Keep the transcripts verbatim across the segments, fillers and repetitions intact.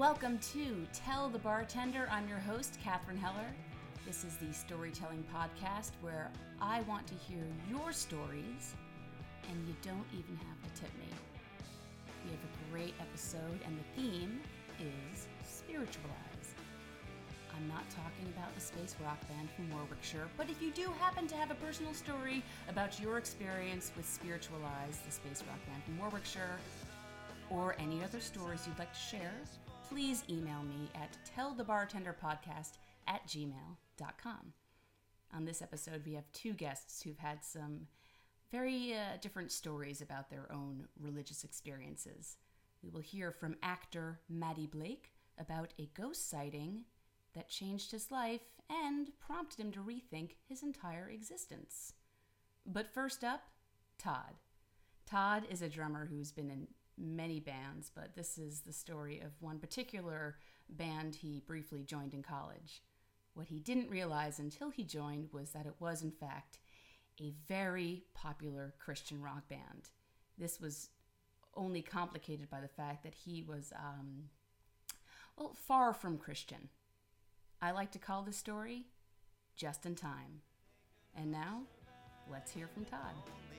Welcome to Tell the Bartender. I'm your host, Catherine Heller. This is the storytelling podcast where I want to hear your stories, and you don't even have to tip me. We have a great episode, and the theme is Spiritualize. I'm not talking about the space rock band from Warwickshire, but if you do happen to have a personal story about your experience with Spiritualize, the space rock band from Warwickshire, or any other stories you'd like to share, please email me at tellthebartenderpodcast at gmail dot com. On this episode, we have two guests who've had some very uh, different stories about their own religious experiences. We will hear from actor Matty Blake about a ghost sighting that changed his life and prompted him to rethink his entire existence. But first up, Todd. Todd is a drummer who's been in many bands, but this is the story of one particular band he briefly joined in college. What he didn't realize until he joined was that it was, in fact, a very popular Christian rock band. This was only complicated by the fact that he was, um, well, far from Christian. I like to call this story Just in Time. And now, let's hear from Todd.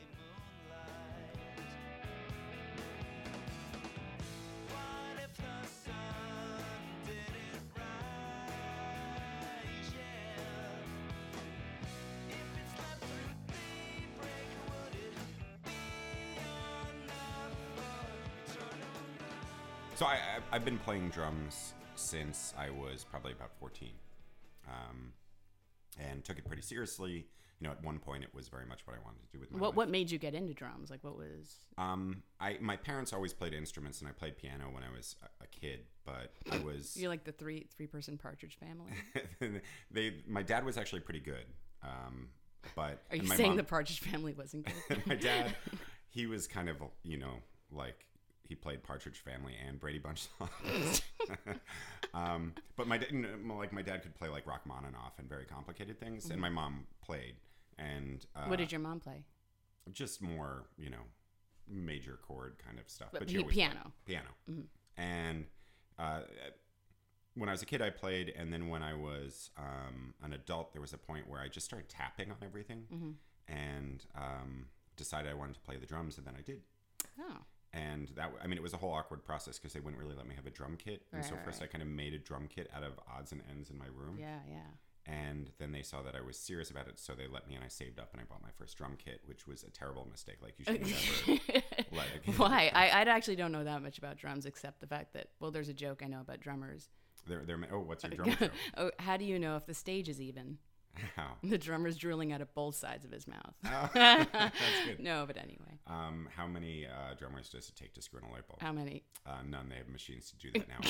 So I, I, I've been playing drums since I was probably about fourteen, um, and took it pretty seriously. You know, at one point it was very much what I wanted to do with my What life. What made you get into drums? Like, what was? Um, I my parents always played instruments, and I played piano when I was a, a kid. But I was You're like the three three person Partridge Family. they my dad was actually pretty good. Um, but Are you my saying mom, the Partridge Family wasn't good? my dad, he was kind of, you know, like. He played Partridge Family and Brady Bunch songs. um, but my dad, like my dad could play like Rachmaninoff and very complicated things, mm-hmm. and my mom played. And uh, what did your mom play? Just more, you know, major chord kind of stuff. But, but he, she always piano, played piano. Mm-hmm. And uh, when I was a kid, I played, and then when I was um, an adult, there was a point where I just started tapping on everything, mm-hmm. and um, decided I wanted to play the drums, and then I did. Oh. And that, I mean, it was a whole awkward process because they wouldn't really let me have a drum kit. And right, so right, first right. I kind of made a drum kit out of odds and ends in my room. Yeah, yeah. And then they saw that I was serious about it, so they let me, and I saved up, and I bought my first drum kit, which was a terrible mistake. Like, you should never let a kid. Why? I, I actually don't know that much about drums, except the fact that, well, there's a joke I know about drummers. They're, they're, oh, what's your drum joke? Oh, how do you know if the stage is even? How? The drummer's drooling out of both sides of his mouth. Oh, that's good. No, but anyway. Um, how many uh, drummers does it take to screw in a light bulb? How many? Uh, none. They have machines to do that now.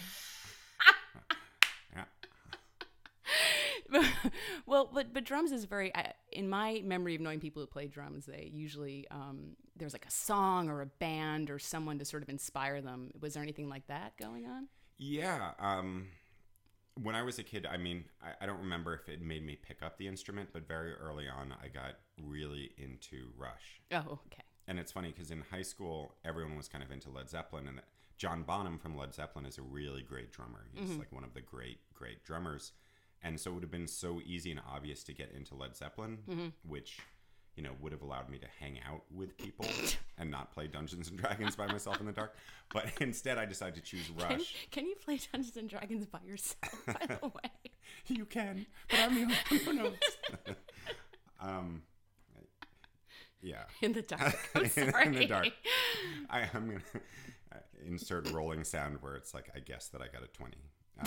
Yeah. Well, but but drums is very. I, in my memory of knowing people who play drums, they usually um, there's like a song or a band or someone to sort of inspire them. Was there anything like that going on? Yeah. Um, When I was a kid, I mean, I, I don't remember if it made me pick up the instrument, but very early on, I got really into Rush. Oh, okay. And it's funny because in high school, everyone was kind of into Led Zeppelin, and John Bonham from Led Zeppelin is a really great drummer. He's mm-hmm. like one of the great, great drummers. And so it would have been so easy and obvious to get into Led Zeppelin, mm-hmm. which, you know, would have allowed me to hang out with people and not play Dungeons and Dragons by myself in the dark. But instead, I decided to choose Rush. Can, can you play Dungeons and Dragons by yourself, by the way? You can, but I'm the only one who knows. um, yeah. In the dark. I'm sorry. in, in the dark. I, I'm going to uh, insert rolling sound where it's like, I guess that I got a twenty.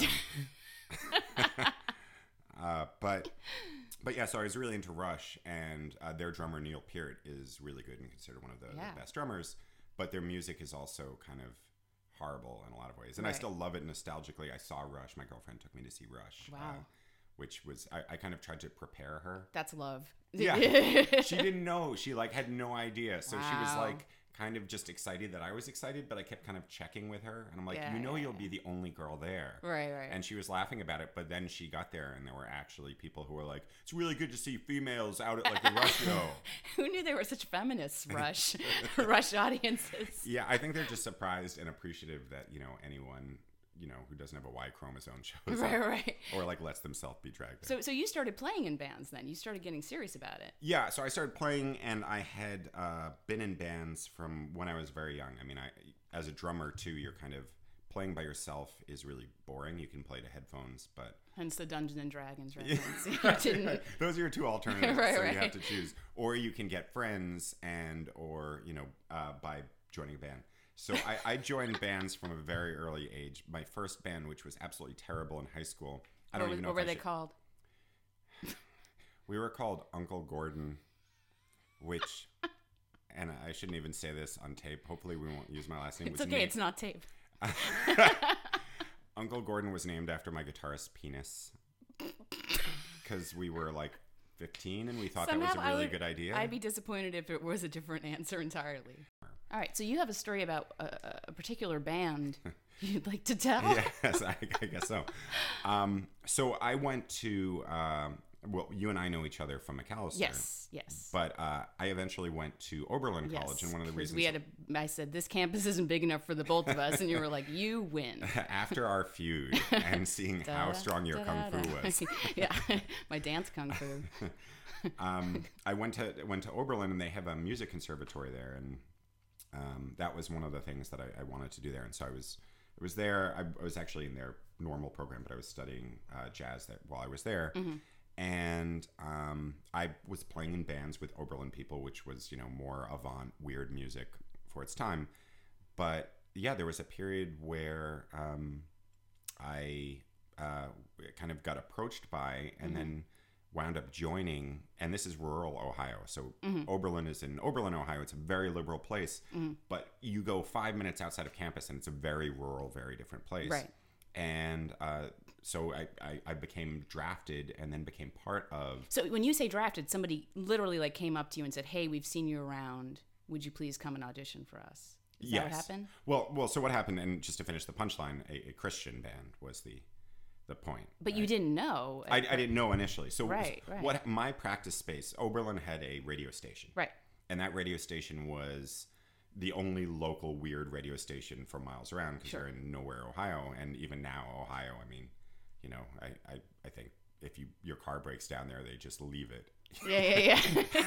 Um, uh, but... But yeah, so I was really into Rush, and uh, their drummer, Neil Peart, is really good and considered one of the, yeah. the best drummers. But their music is also kind of horrible in a lot of ways. And right. I still love it nostalgically. I saw Rush. My girlfriend took me to see Rush. Wow. Uh, which was, I, I kind of tried to prepare her. That's love. Yeah. She didn't know. She like had no idea. So wow. she was like kind of just excited that I was excited, but I kept kind of checking with her. And I'm like, yeah, you know, yeah, you'll yeah. be the only girl there. Right, right. And she was laughing about it. But then she got there and there were actually people who were like, it's really good to see females out at like the Rush show. Who knew there were such feminists, Rush, Rush audiences? Yeah, I think they're just surprised and appreciative that, you know, anyone you know, who doesn't have a Y chromosome shows right, up, right. or like lets themselves be dragged there. So, so you started playing in bands then. You started getting serious about it. Yeah, so I started playing, and I had uh, been in bands from when I was very young. I mean, I as a drummer too, you're kind of playing by yourself is really boring. You can play to headphones, but hence the Dungeons and Dragons reference. Yeah. Those are your two alternatives. right, so right. you have to choose, or you can get friends, and or you know, uh, by joining a band. So I, I joined bands from a very early age. My first band, which was absolutely terrible in high school. I don't what even know what if were I they should... called? We were called Uncle Gordon, which, and I shouldn't even say this on tape. Hopefully we won't use my last name. It's was okay. named... It's not tape. Uncle Gordon was named after my guitarist's penis. Because we were like fifteen and we thought Somehow that was a really would, good idea. I'd be disappointed if it was a different answer entirely. All right, so you have a story about a, a particular band you'd like to tell? Yes, I, I guess so. Um, so I went to, um, well, you and I know each other from McAllister. Yes, yes. But uh, I eventually went to Oberlin yes, College, and one of the reasons we had a, I said this campus isn't big enough for the both of us, and you were like, "You win." After our feud and seeing how strong your kung fu was, yeah, my dance kung fu. um, I went to went to Oberlin, and they have a music conservatory there, and um, that was one of the things that I, I wanted to do there. And so I was I was there. I, I was actually in their normal program, but I was studying uh, jazz there while I was there. Mm-hmm. And um, I was playing in bands with Oberlin people, which was, you know, more avant, weird music for its time. But yeah, there was a period where um, I uh, kind of got approached by and mm-hmm. then wound up joining, and this is rural Ohio. So mm-hmm. Oberlin is in Oberlin, Ohio. It's a very liberal place, mm-hmm. but you go five minutes outside of campus and it's a very rural, very different place. Right. And uh, so I, I, I became drafted and then became part of... So when you say drafted, somebody literally like came up to you and said, "Hey, we've seen you around. Would you please come and audition for us?" Is yes. that what happened? Well, well, so what happened, and just to finish the punchline, a, a Christian band was the the point. But right? you didn't know. I, I didn't know initially. So right, right. what my practice space, Oberlin had a radio station. Right. And that radio station was the only local weird radio station for miles around because sure. they're in nowhere, Ohio. And even now, Ohio, I mean, you know, I, I, I think if you your car breaks down there, they just leave it. Yeah, yeah, yeah.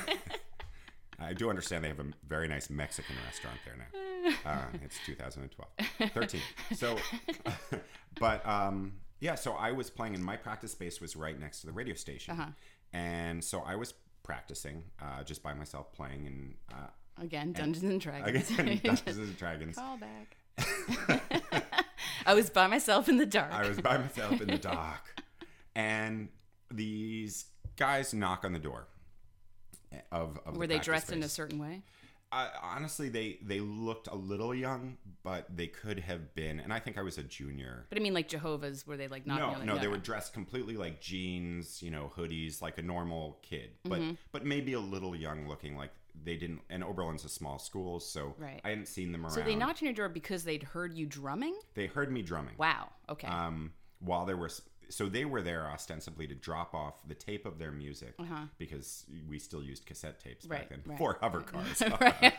I do understand they have a very nice Mexican restaurant there now. Uh, it's two thousand twelve. thirteen. So, but um, yeah, so I was playing, and my practice space was right next to the radio station. Uh-huh. And so I was practicing uh, just by myself playing. and uh, Again, Dungeons and, and Dragons. Again, Dungeons and Dragons. Call back. I was by myself in the dark. I was by myself in the dark. And these guys knock on the door. Of, of Were the they dressed space. in a certain way? Uh, honestly, they, they looked a little young, but they could have been. And I think I was a junior. But I mean, like Jehovah's, were they like not? No, like, no, no, they no. were dressed completely like jeans, you know, hoodies, like a normal kid, but Mm-hmm. but maybe a little young looking. Like they didn't. And Oberlin's a small school, so right. I hadn't seen them around. So they knocked on your door because they'd heard you drumming? They heard me drumming. Wow. Okay. Um, while there was. So they were there ostensibly to drop off the tape of their music uh-huh. because we still used cassette tapes right, back then right. for hover cars. Right.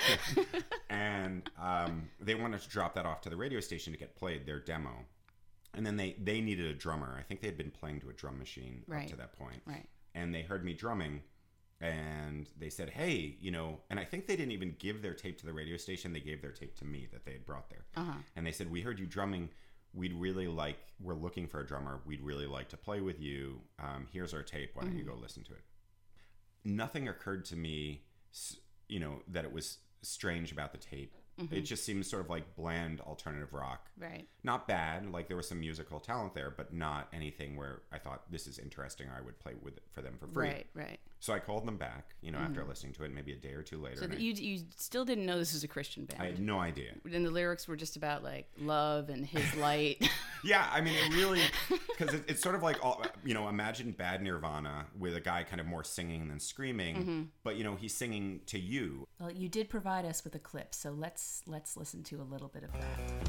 And um, they wanted to drop that off to the radio station to get played, their demo. And then they, they needed a drummer. I think they had been playing to a drum machine right. up to that point. Right. And they heard me drumming. And they said, hey, you know, and I think they didn't even give their tape to the radio station. They gave their tape to me that they had brought there. Uh-huh. And they said, we heard you drumming. We'd really like, we're looking for a drummer. We'd really like to play with you. Um, here's our tape. Why don't mm-hmm. you go listen to it? Nothing occurred to me, you know, that it was strange about the tape. Mm-hmm. It just seemed sort of like bland alternative rock. Right. Not bad. Like there was some musical talent there, but not anything where I thought this is interesting. Or I would play with it for them for free. Right, right. So I called them back, you know, mm-hmm. after listening to it, maybe a day or two later. So that you you still didn't know this was a Christian band. I had no idea. And the lyrics were just about like love and his light. Yeah, I mean, it really, because it, it's sort of like, all, you know, imagine Bad Nirvana with a guy kind of more singing than screaming, mm-hmm. but you know, he's singing to you. Well, you did provide us with a clip, so let's let's listen to a little bit of that.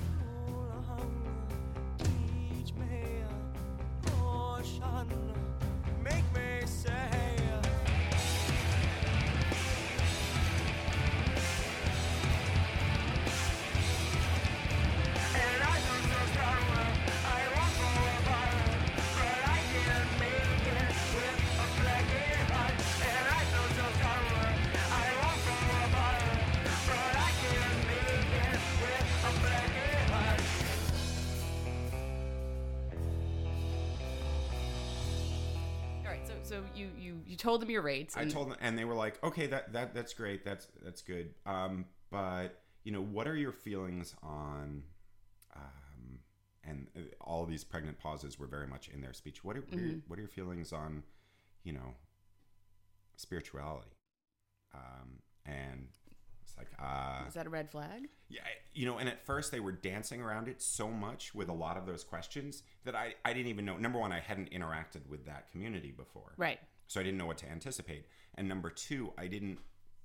Make me say and I don't know so you, you, you told them your rates. And I told them, and they were like, okay, that, that that's great. That's that's good. Um, but, you know, what are your feelings on, um, and all these pregnant pauses were very much in their speech. What are, mm-hmm. what, are your, what are your feelings on, you know, spirituality? Um, and it's like, uh, is that a red flag? Yeah. You know, and at first they were dancing around it so much with a lot of those questions that I, I didn't even know. Number one, I hadn't interacted with that community before. Right. So I didn't know what to anticipate. And number two, I didn't,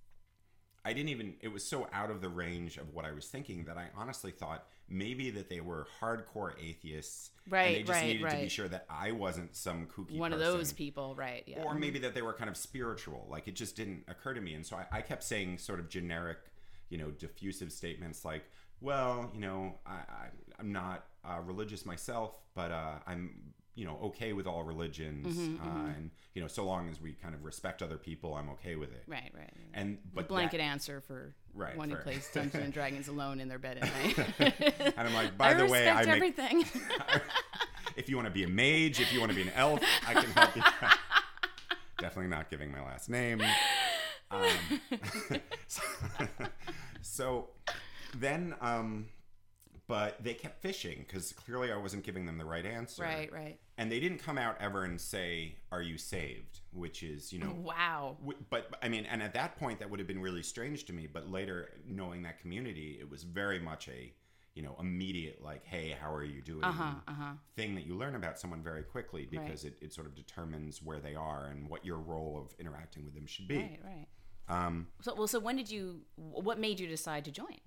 I didn't even, it was so out of the range of what I was thinking that I honestly thought maybe that they were hardcore atheists. Right, and they just right, needed right. to be sure that I wasn't some kooky One person. of those people, right. Yeah. Or maybe that they were kind of spiritual. Like, it just didn't occur to me. And so I, I kept saying sort of generic, you know, diffusive statements like, well, you know, I, I, I'm not uh, religious myself, but uh, I'm, you know, okay with all religions. Mm-hmm, uh, mm-hmm. And, you know, so long as we kind of respect other people, I'm okay with it. Right, right. right. And but the blanket that, answer for right, one for, who plays Dungeons and Dragons alone in their bed at night. And I'm like, by I the way, I make everything. If you want to be a mage, if you want to be an elf, I can help you. Definitely not giving my last name. Um, so, so then, um, but they kept fishing because clearly I wasn't giving them the right answer. Right, right. And they didn't come out ever and say, "Are you saved?" Which is, you know, wow. W- but I mean, and at that point, that would have been really strange to me. But later, knowing that community, it was very much a, you know, immediate like, "Hey, how are you doing?" Uh-huh, uh-huh. thing that you learn about someone very quickly because right. it, it sort of determines where they are and what your role of interacting with them should be. Right, right. Um, so, well, so when did you? What made you decide to join?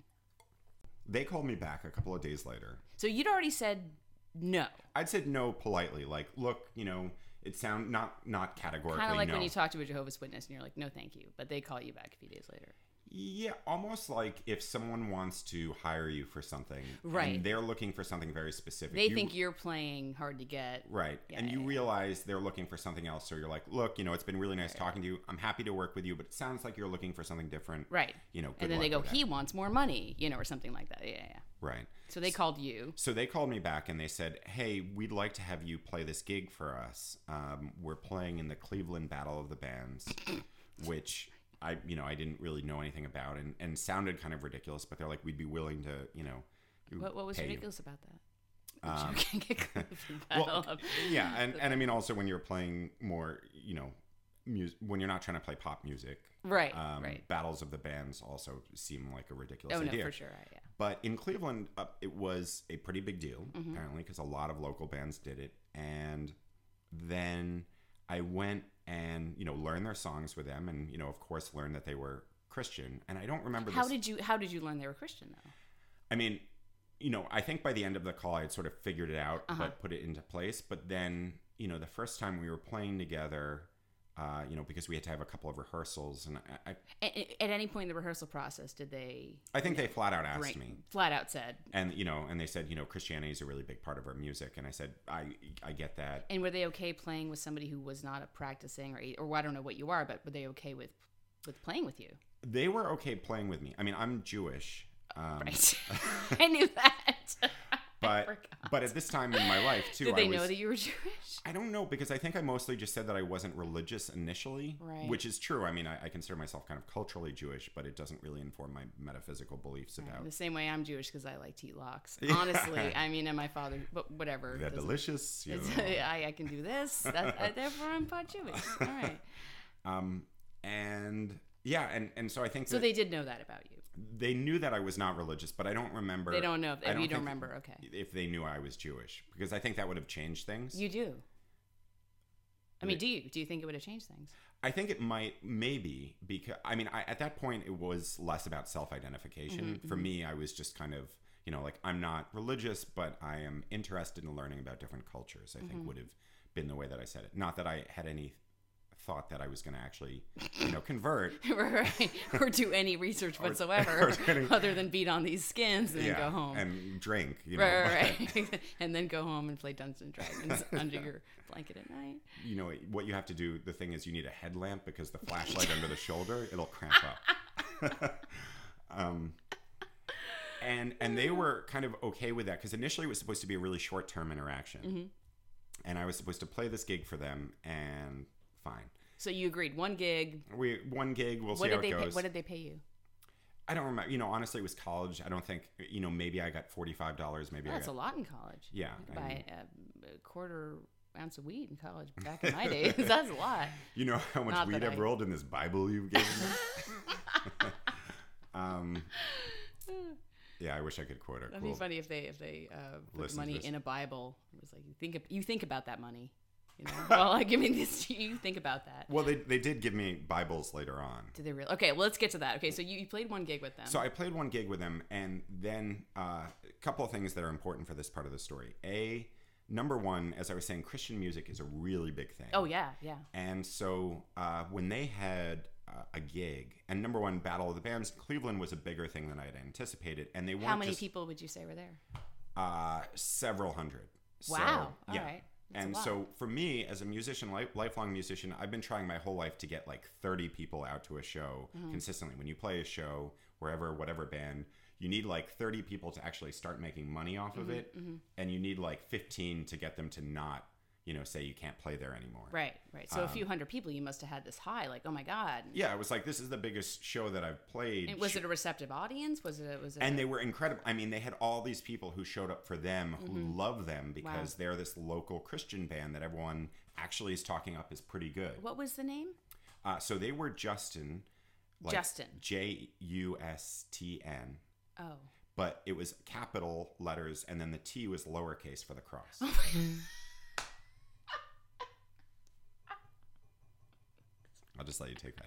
They called me back a couple of days later. So you'd already said no. I'd said no politely, like, look, you know, it sound not not categorically. Kind of like no. when you talk to a Jehovah's Witness and you're like, no, thank you, but they call you back a few days later. Yeah, almost like if someone wants to hire you for something, right? And they're looking for something very specific. They you, think you're playing hard to get, right? Yeah, and you yeah. realize they're looking for something else. So you're like, look, you know, it's been really nice right. talking to you. I'm happy to work with you, but it sounds like you're looking for something different, right? You know, good and then luck they go, with he that. wants more money, you know, or something like that. Yeah, yeah. Right. So they called you. So they called me back and they said, hey, we'd like to have you play this gig for us. Um, we're playing in the Cleveland Battle of the Bands, which I, you know, I didn't really know anything about and, and sounded kind of ridiculous, but they're like, we'd be willing to, you know, What, what was pay ridiculous you. about that? Um, Cleveland well, Battle of- yeah. And, and I mean, also when you're playing more, you know, Music, when you're not trying to play pop music, right, um, right. Battles of the Bands also seem like a ridiculous oh, idea. no, for sure, right, yeah. But in Cleveland, uh, it was a pretty big deal, Mm-hmm. apparently, because a lot of local bands did it. And then I went and, you know, learned their songs with them and, you know, of course, learned that they were Christian. And I don't remember How this. did you How did you learn they were Christian, though? I mean, you know, I think by the end of the call, I had sort of figured it out, Uh-huh. but put it into place. But then, you know, the first time we were playing together, uh, you know, because we had to have a couple of rehearsals, and I, I, At, at any point in the rehearsal process, did they? I think they flat out asked bring, me, flat out said, and you know, and they said, you know, Christianity is a really big part of our music, and I said, I, I get that. and were they okay playing with somebody who was not a practicing or or well, I don't know what you are, but were they okay with with playing with you? They were okay playing with me. I mean, I'm Jewish, um, Right. I knew that. but but at this time in my life too, did they I was, know that you were Jewish? I don't know, because I think I mostly just said that I wasn't religious initially, Right. which is true. I mean, I, I consider myself kind of culturally Jewish, but it doesn't really inform my metaphysical beliefs Right. about The same way I'm Jewish because I like to eat lox. Yeah. Honestly, I mean, and my father, but whatever. they're doesn't- delicious. You It's, know. I, I can do this. That, uh, therefore, I'm part Jewish. All right. Um, and yeah, and, and so I think So that they did know that about you. they knew that I was not religious, but I don't remember. They don't know if, I if you don't think remember. Okay. if they knew I was Jewish, because I think that would have changed things. You do. I mean, Right. do you? Do you think it would have changed things? I think it might, maybe, because I mean, I, at that point, it was less about self-identification. Mm-hmm, For me, I was just kind of, you know, like, I'm not religious, but I am interested in learning about different cultures. I Mm-hmm. think would have been the way that I said it. Not that I had any thought that I was going to actually, you know, convert. Right. Or do any research Or- whatsoever or any- other than beat on these skins and yeah, then go home. and drink. You know, right, but- right, right. And then go home and play Dungeons and Dragons under your blanket at night. You know what you have to do. The thing is, you need a headlamp because the flashlight under the shoulder, it'll cramp up. um, and and they were kind of okay with that because initially it was supposed to be a really short term interaction, Mm-hmm. and I was supposed to play this gig for them and fine. So you agreed. One gig. We one gig. We'll What see how did it they goes. pay, what did they pay you? I don't remember. You know, honestly, it was college. I don't think. You know, maybe I got forty-five dollars. Maybe Oh, I that's got, a lot in college. Yeah, You could I buy mean- a, a quarter ounce of weed in college back in my days. That's a lot. You know how much Not weed that I've I- rolled in this Bible you've given me? um, yeah, I wish I could quote a That'd cool. be funny if they if they uh, put Listen to money this. in a Bible. It was like you think of, you think about that money. You know, well, like give me this. You think about that. Well, they they did give me Bibles later on. Did they really? Okay, well, let's get to that. Okay, so you, you played one gig with them. So I played one gig with them, and then uh, a couple of things that are important for this part of the story. A, number one, as I was saying, Christian music is a really big thing. oh yeah, yeah. And so uh, when they had uh, a gig, and number one, Battle of the Bands, Cleveland was a bigger thing than I had anticipated, and they weren't How many just, people would you say were there? Uh, several hundred. Wow. So, All yeah. right. That's a And lot. so for me, as a musician, life, lifelong musician, I've been trying my whole life to get like thirty people out to a show Mm-hmm. consistently. When you play a show, wherever, whatever band, you need like thirty people to actually start making money off of Mm-hmm, it. And you need like fifteen to get them to not, you know, say you can't play there anymore. Right, right. So a few hundred people, you must have had this high, like, oh my god. Yeah, it was like, this is the biggest show that I've played. And was it a receptive audience? Was it? A, was it? And a, they were incredible. I mean, they had all these people who showed up for them who Mm-hmm. love them because they're this local Christian band that everyone actually is talking up as pretty good. What was the name? Uh, so they were Justin. Like Justin. J U S T N. Oh. But it was capital letters, and then the T was lowercase for the cross. I'll just let you take that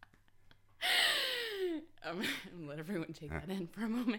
in. Um, let everyone take that in for a moment.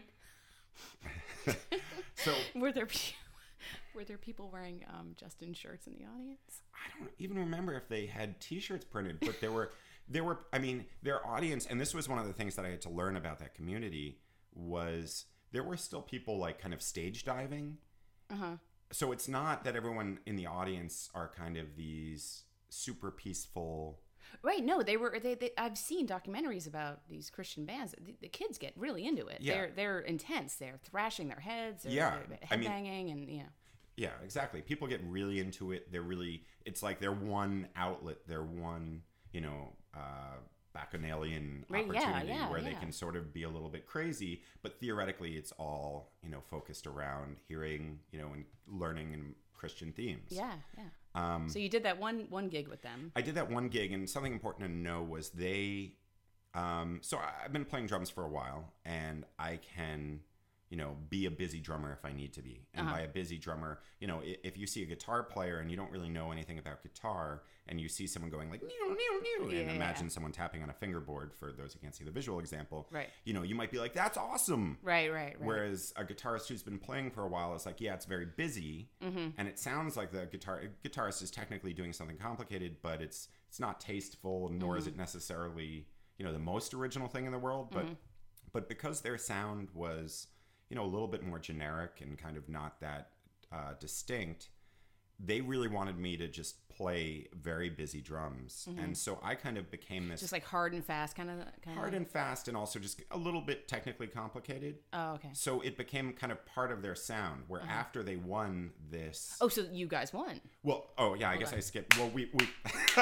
So Were there pe- were there people wearing um, Justin shirts in the audience? I don't even remember if they had T-shirts printed, but there were, there were. I mean, their audience, and this was one of the things that I had to learn about that community was there were still people like kind of stage diving. Uh huh. So it's not that everyone in the audience are kind of these super peaceful. Right. No, they were. They, they. I've seen documentaries about these Christian bands. The, the kids get really into it. Yeah. They're they're intense. They're thrashing their heads. They're, Yeah. They're I mean- headbanging and you know. Yeah, exactly. People get really into it. They're really. It's like their one outlet. Their one, you know, uh, bacchanalian Right, yeah, opportunity yeah, where they yeah. can sort of be a little bit crazy, but theoretically, it's all you know focused around hearing, you know, and learning and Christian themes. Yeah. Yeah. Um, So you did that one one gig with them. I did that one gig, and something important to know was they. Um, so I- I've been playing drums for a while, and I can, you know, be a busy drummer if I need to be. And Uh-huh. by a busy drummer, you know, i- if you see a guitar player and you don't really know anything about guitar, and you see someone going like new, new, new, Yeah, and yeah, imagine yeah. someone tapping on a fingerboard. For those who can't see the visual example, Right. You know, you might be like, "That's awesome." Right. Right. Right. Whereas a guitarist who's been playing for a while is like, yeah, it's very busy, Mm-hmm. and it sounds like the guitar guitarist is technically doing something complicated, but it's it's not tasteful, nor Mm-hmm. is it necessarily you know the most original thing in the world. But Mm-hmm. but because their sound was you know a little bit more generic and kind of not that uh, distinct, they really wanted me to just play very busy drums, and so I kind of became this Mm-hmm. Just like hard and fast, kind of. Kind hard and fast, and also just a little bit technically complicated. Oh, okay. So it became kind of part of their sound, where after they won this, Oh, so you guys won. well, oh yeah, I guess on. I skipped. Well, we, we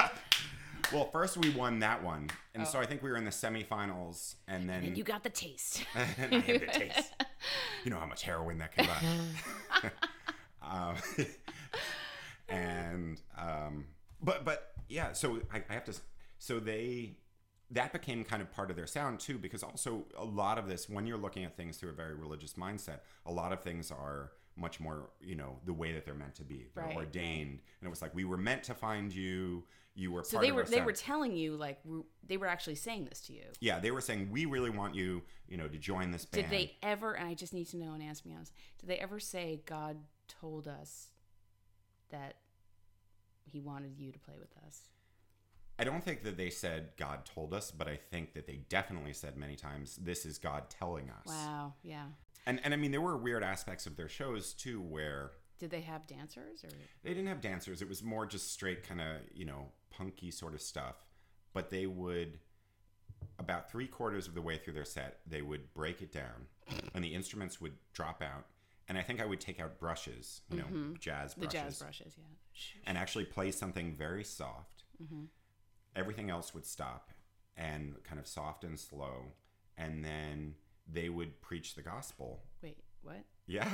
well, first we won that one, and so I think we were in the semifinals, and then And you got the taste. and I had the taste. You know how much heroin that can buy. um, and um, but but yeah, so I, I have to. So they that became kind of part of their sound too, because also a lot of this, when you're looking at things through a very religious mindset, a lot of things are much more, you know, the way that they're meant to be. They're Right. ordained, and it was like, we were meant to find you. You were So part they of were our they sound. were telling you like w- they were actually saying this to you. Yeah, they were saying, we really want you, you know, to join this band. Did they ever? And I just need to know and answer me honest. Did they ever say God told us that He wanted you to play with us? I don't think that they said God told us, but I think that they definitely said many times, this is God telling us. Wow. Yeah. And and I mean, there were weird aspects of their shows too, where Did they have dancers or? they didn't have dancers. It was more just straight kind of, you know, punky sort of stuff. But they would, about three quarters of the way through their set, they would break it down and the instruments would drop out. And I think I would take out brushes, you know, jazz The brushes. jazz brushes, yeah. And actually play something very soft. everything else would stop and kind of soft and slow, and then they would preach the gospel. Wait, what? Yeah.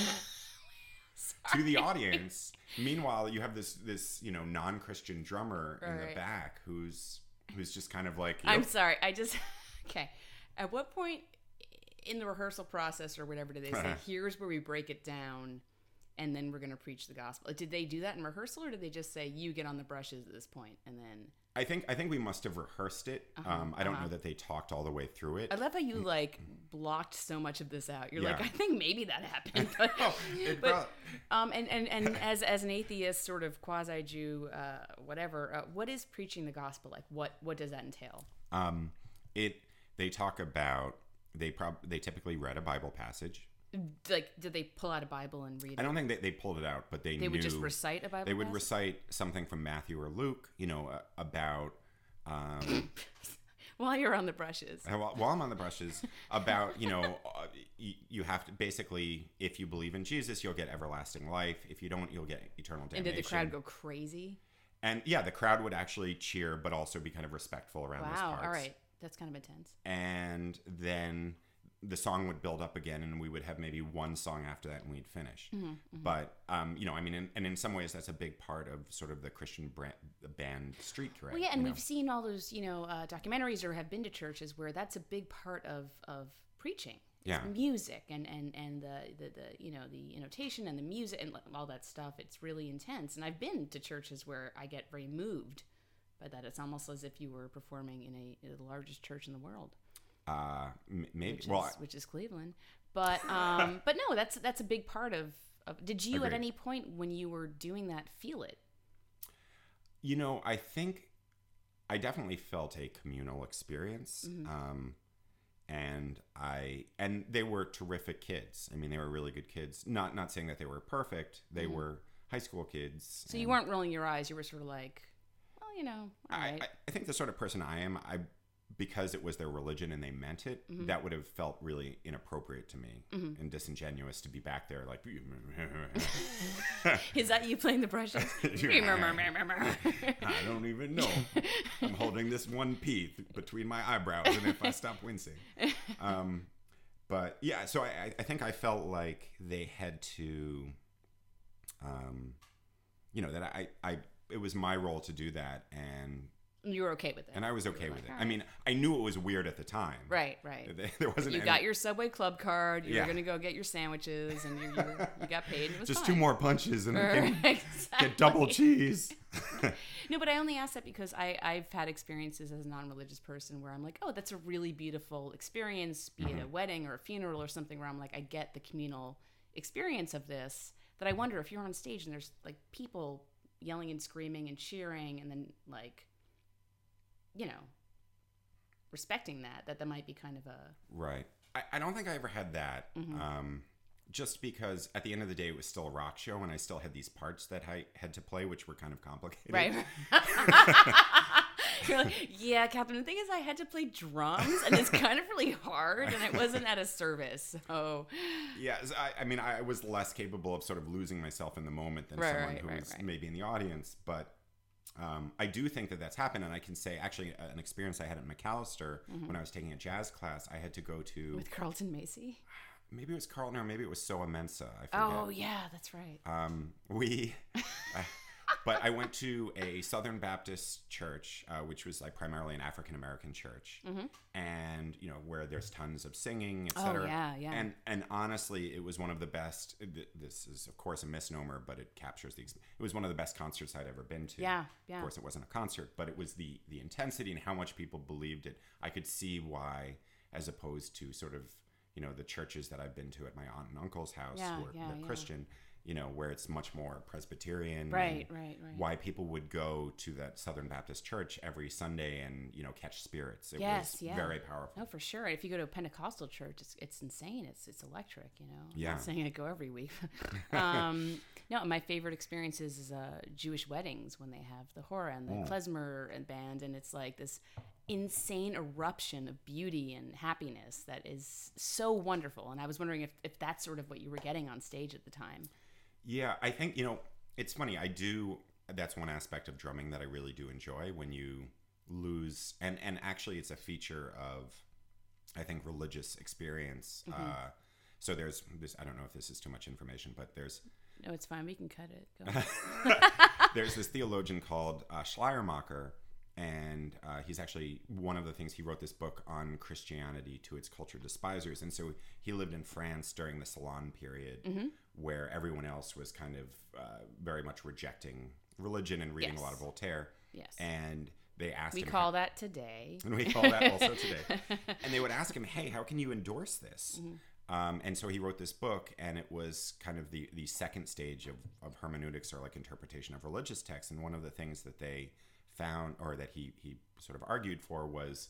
To the audience. Meanwhile, you have this this you know non-Christian drummer in Right. the back who's who's just kind of like, I'm "Yep." sorry. I just okay. At what point in the rehearsal process or whatever did they say, here's where we break it down and then we're going to preach the gospel? Did they do that in rehearsal, or did they just say, you get on the brushes at this point and then... I think I think we must have rehearsed it. Uh-huh, um, I don't uh-huh. know that they talked all the way through it. I love how you like blocked so much of this out. You're Yeah. like, I think maybe that happened. But, Oh, it but prob- um, and, and, and as as an atheist, sort of quasi-Jew, uh, whatever, uh, what is preaching the gospel like? What what does that entail? Um, it they talk about they prob they typically read a Bible passage. Like, did they pull out a Bible and read it? I don't think that they pulled it out, but they They knew would just recite a Bible they would passage? recite something from Matthew or Luke, you know, uh, about um, While you're on the brushes. while, while I'm on the brushes, about you know, uh, you, you have to basically, if you believe in Jesus, you'll get everlasting life. If you don't, you'll get eternal And damnation. did the crowd go crazy? And yeah, the crowd would actually cheer, but also be kind of respectful around those Wow. parts. All right. That's kind of intense. And then the song would build up again, and we would have maybe one song after that, and we'd finish. Mm-hmm, mm-hmm. But um, you know, I mean, in, and in some ways, that's a big part of sort of the Christian brand, the band street cred. Well, yeah, and you we've know? seen all those, you know, uh, documentaries or have been to churches where that's a big part of, of preaching. It's Yeah. music and, and, and the, the, the, you know, the annotation and the music and all that stuff. It's really intense. And I've been to churches where I get very moved by that. It's almost as if you were performing in a in the largest church in the world. Uh, m- maybe. Which Well, is, which is Cleveland, but um, but no, that's that's a big part of. of did you Agreed. at any point when you were doing that feel it? you know, I think I definitely felt a communal experience. Mm-hmm. Um, and I and they were terrific kids. I mean, they were really good kids. Not not saying that they were perfect. They Mm-hmm. were high school kids. So you and- weren't rolling your eyes. You were sort of like, well, you know, all I, right. I, I think the sort of person I am, I because it was their religion and they meant it, Mm-hmm. that would have felt really inappropriate to me and disingenuous to be back there like. Is that you playing the brushes? I don't even know. I'm holding this one pea th- between my eyebrows, and if I stop wincing, um, but yeah. So I, I think I felt like they had to, um, you know, that I, I it was my role to do that, and You were okay with it. and I was You okay were with like, it. all I mean, I knew it was weird at the time. right, right. There- There wasn't You any, got your Subway Club card. You Yeah. were going to go get your sandwiches, and you, you, you got paid. And it was just fine. two more punches, and I can Exactly. get double cheese. No, but I only ask that because I, I've had experiences as a non-religious person where I'm like, oh, that's a really beautiful experience, be Mm-hmm. it a wedding or a funeral or something, where I'm like, I get the communal experience of this. That I wonder if you're on stage and there's like people yelling and screaming and cheering, and then like, you know, respecting that, that that might be kind of a... Right. I, I don't think I ever had that. Mm-hmm. Um, just because at the end of the day, it was still a rock show, and I still had these parts that I had to play, which were kind of complicated. Right. You're like, yeah, Catherine, the thing is I had to play drums, and it's kind of really hard, and it wasn't at a service. So, Yeah. so I, I mean, I was less capable of sort of losing myself in the moment than Right, someone right, who right, was right. maybe in the audience. But um, I do think that that's happened. And I can say, actually, uh, an experience I had at McAllister when I was taking a jazz class, I had to go to, Mm-hmm. with Carlton Macy. maybe it was Carlton or maybe it was Soa Mensa. I forget. Oh, yeah, that's right. Um, we, uh, but I went to a Southern Baptist church, uh, which was like primarily an African American church, and you know where there's tons of singing, et cetera. Oh, yeah, yeah. And and honestly, it was one of the best. th- This is of course a misnomer, but it captures the. ex- It was one of the best concerts I'd ever been to. Yeah, yeah. Of course, it wasn't a concert, but it was the the intensity and how much people believed it. I could see why, as opposed to sort of you know the churches that I've been to at my aunt and uncle's house, Yeah, who are yeah, they're yeah. Christian. You know, where it's much more Presbyterian. Right, and right, right. Why people would go to that Southern Baptist church every Sunday and, you know, catch spirits. It Yes, was yeah. very powerful. No, for sure. If you go to a Pentecostal church, it's it's insane. It's it's electric, you know. I'm Yeah. not saying I go every week. um, no, my favorite experiences is uh, Jewish weddings when they have the hora and the Mm. klezmer and band, and it's like this insane eruption of beauty and happiness that is so wonderful. And I was wondering if, if that's sort of what you were getting on stage at the time. Yeah, I think, you know, it's funny. I do, that's one aspect of drumming that I really do enjoy when you lose, and and actually it's a feature of, I think, religious experience. Mm-hmm. Uh, so there's this. I don't know if this is too much information, but there's. No, it's fine. We can cut it. Go. There's this theologian called uh, Schleiermacher, and uh, he's actually one of the things he wrote this book on Christianity to its culture despisers, and so he lived in France during the Salon period, mm-hmm. where everyone else was kind of uh, very much rejecting religion and reading yes. a lot of Voltaire. Yes, and they asked we him. We call that today. And we call that also today. And they would ask him, "Hey, how can you endorse this?" Mm-hmm. Um, and so he wrote this book, and it was kind of the, the second stage of, of hermeneutics, or like interpretation of religious texts. And one of the things that they found, or that he, he sort of argued for, was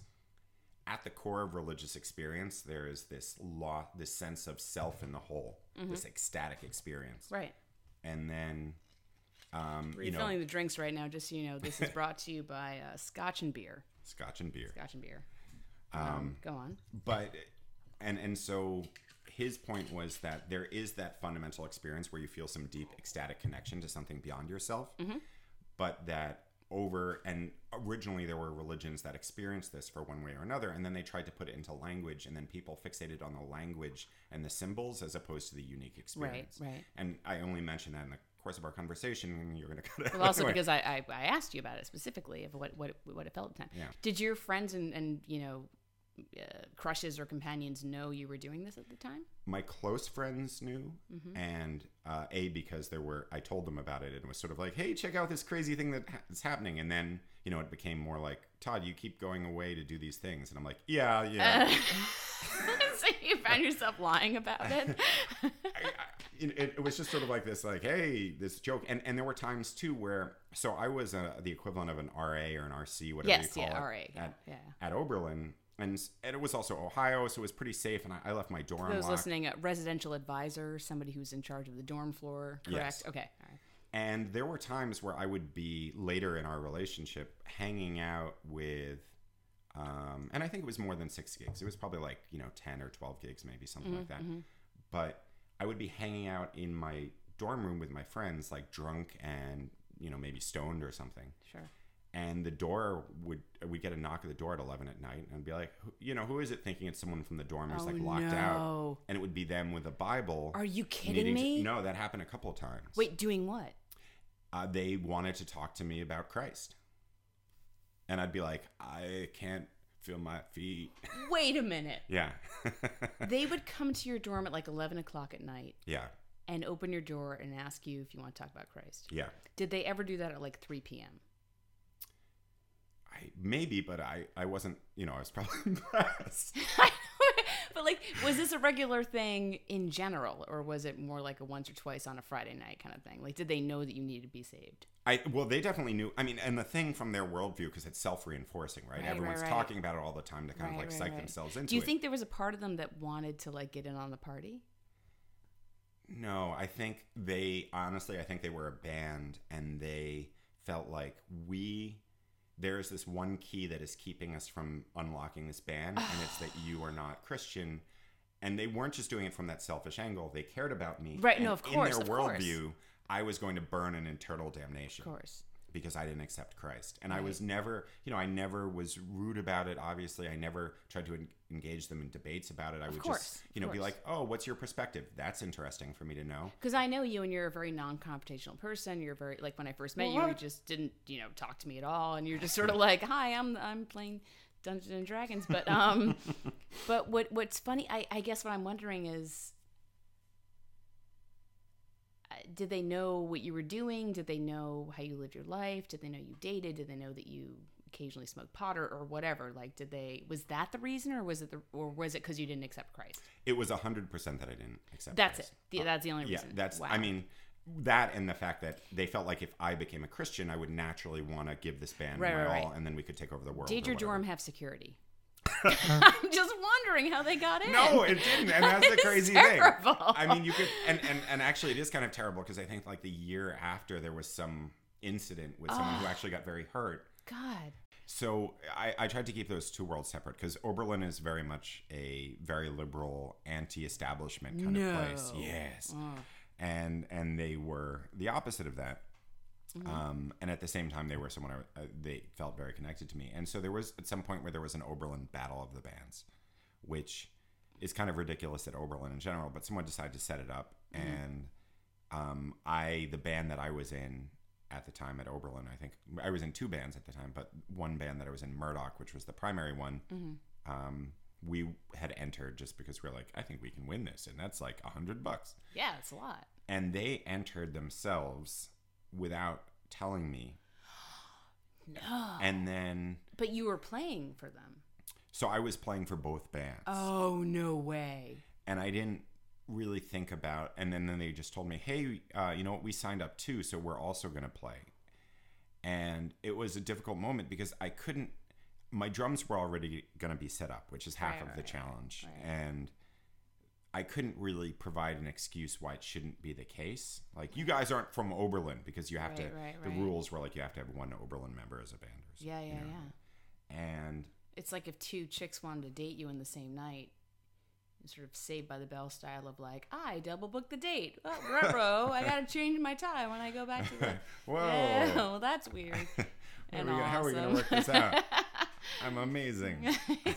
at the core of religious experience, there is this law, this sense of self in the whole, mm-hmm. this ecstatic experience. Right. And then, um, We're you know, refilling the drinks right now, just so you know. This is brought to you by uh, Scotch and Beer. Scotch and Beer. Scotch and Beer. Um, um, go on. But, and and so... his point was that there is that fundamental experience where you feel some deep ecstatic connection to something beyond yourself, mm-hmm. but that over, and originally there were religions that experienced this for one way or another, and then they tried to put it into language, and then people fixated on the language and the symbols as opposed to the unique experience. Right, right. And I only mentioned that in the course of our conversation, and you're going to cut it out. Well, also anyway. because I, I, I asked you about it specifically, of what, what, what it felt at the time. Yeah. Did your friends and, and you know, Uh, crushes or companions know you were doing this at the time? My close friends knew, mm-hmm. and uh, A, because there were, I told them about it, and it was sort of like, hey, check out this crazy thing that ha- is happening. And then, you know, it became more like, Todd, you keep going away to do these things. And I'm like, yeah, yeah. Uh, so you found yourself lying about it? I, I, it, it was just sort of like this, like, hey, this joke. And and there were times, too, where, so I was uh, the equivalent of an R A or an R C, whatever yes, you call yeah, it, R A, yeah, at, yeah. at Oberlin. And, and it was also Ohio, so it was pretty safe, and I, I left my dorm For those locked. listening, a residential advisor, somebody who's in charge of the dorm floor, correct? Yes. Okay, all right. And there were times where I would be, later in our relationship, hanging out with, um, and I think it was more than six gigs. It was probably like, you know, ten or twelve gigs, maybe, something mm-hmm, like that. Mm-hmm. But I would be hanging out in my dorm room with my friends, like drunk and, you know, maybe stoned or something. Sure. And the door would, we'd get a knock at the door at eleven at night, and I'd be like, you know, who is it? Thinking it's someone from the dorm who's oh, like locked no. out. And it would be them with a Bible. Are you kidding me? To, no, that happened a couple of times. Wait, doing what? Uh, they wanted to talk to me about Christ. And I'd be like, I can't feel my feet. Wait a minute. Yeah. They would come to your dorm at like eleven o'clock at night. Yeah. And open your door and ask you if you want to talk about Christ. Yeah. Did they ever do that at like three p.m.? I, maybe, but I, I wasn't, you know, I was probably impressed. But like, was this a regular thing in general, or was it more like a once or twice on a Friday night kind of thing? Like, did they know that you needed to be saved? I Well, they definitely knew. I mean, and the thing from their worldview, because it's self-reinforcing, right? right Everyone's right, right. talking about it all the time to kind right, of like right, psych right. themselves into it. Do you think there was a part of them that wanted to like get in on the party? No, I think they, honestly, I think they were a band, and they felt like we... There's this one key that is keeping us from unlocking this band, and it's that you are not Christian. And they weren't just doing it from that selfish angle. They cared about me. Right, and no, of course, in of their course. worldview, I was going to burn in eternal damnation. Of course. Because I didn't accept Christ. And right. I was never, you know, I never was rude about it, obviously. I never tried to en- engage them in debates about it. I of would course, just, you know, be like, oh, what's your perspective? That's interesting for me to know. Because I know you, and you're a very non-confrontational person. You're very, like, when I first met well, you, what? you just didn't, you know, talk to me at all. And you're just sort of like, hi, I'm I'm playing Dungeons and Dragons. But um, but what what's funny, I, I guess what I'm wondering is, did they know what you were doing? Did they know how you lived your life? Did they know you dated? Did they know that you occasionally smoked pot or, or whatever? Like, did they, was that the reason, or was it the, or was it because you didn't accept Christ? It was a hundred percent that I didn't accept That's Christ. it. The, that's the only reason. Yeah, that's, wow. I mean, that and the fact that they felt like if I became a Christian, I would naturally want to give this band right, my right, all, right. and then we could take over the world. Did your whatever. dorm have security? I'm just wondering how they got in. No, it didn't, and that's the crazy terrible. thing. I mean, you could, and, and, and actually, it is kind of terrible because I think like the year after there was some incident with someone oh. who actually got very hurt. God. So I, I tried to keep those two worlds separate because Oberlin is very much a very liberal, anti-establishment kind no. of place. Yes, oh. and and they were the opposite of that. Mm-hmm. Um, and at the same time, they were someone I, uh, they felt very connected to me. And so there was at some point where there was an Oberlin Battle of the Bands, which is kind of ridiculous at Oberlin in general, but someone decided to set it up. Mm-hmm. And um, I, the band that I was in at the time at Oberlin, I think I was in two bands at the time, but one band that I was in, Murdoch, which was the primary one, mm-hmm. um, we had entered just because we we're like, I think we can win this. And that's like a hundred bucks. Yeah, it's a lot. And they entered themselves without telling me. No. And then... But you were playing for them. So I was playing for both bands. Oh, no way. And I didn't really think about... And then, then they just told me, hey, uh, you know what? We signed up too, so we're also going to play. And it was a difficult moment because I couldn't... My drums were already going to be set up, which is half right, of right, the challenge. Right. And I couldn't really provide an excuse why it shouldn't be the case. Like, you guys aren't from Oberlin because you have right, to... Right, the right. rules were like you have to have one Oberlin member as a band. Or yeah, yeah, you know? yeah. And... It's like if two chicks wanted to date you in the same night. Sort of Saved by the Bell style of like, I double booked the date. Oh, ruh-roh, I gotta change my tie when I go back to the... Whoa. Yeah, well, that's weird. And are we gonna, awesome. How are we going to work this out? I'm amazing.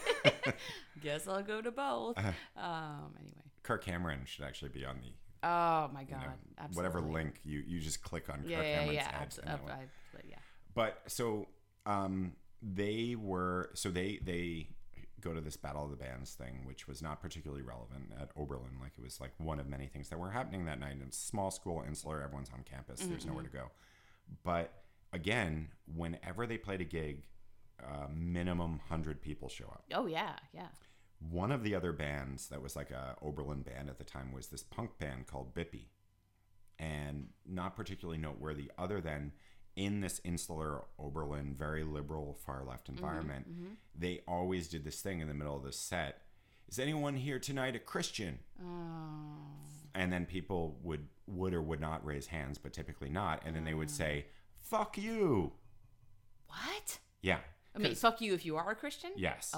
Guess I'll go to both. Um, anyway. Kirk Cameron should actually be on the... Oh, my God. You know, absolutely. whatever link, you, you just click on yeah, Kirk yeah, Cameron's yeah, head. absolutely. And Uh, will- I, but yeah. But so um, they were... So they... they go to this Battle of the Bands thing, which was not particularly relevant at Oberlin. Like, it was like one of many things that were happening that night. It's a small school, insular, everyone's on campus. Mm-hmm. There's nowhere to go. But again, whenever they played a gig, uh, minimum one hundred people show up. Oh, yeah, yeah. One of the other bands that was like a Oberlin band at the time was this punk band called Bippy. And not particularly noteworthy other than in this insular Oberlin, very liberal, far left environment, mm-hmm, mm-hmm. they always did this thing in the middle of the set. Is anyone here tonight a Christian? Oh. And then people would would or would not raise hands, but typically not. And then they would say, fuck you. What? Yeah. I mean, fuck you if you are a Christian? Yes.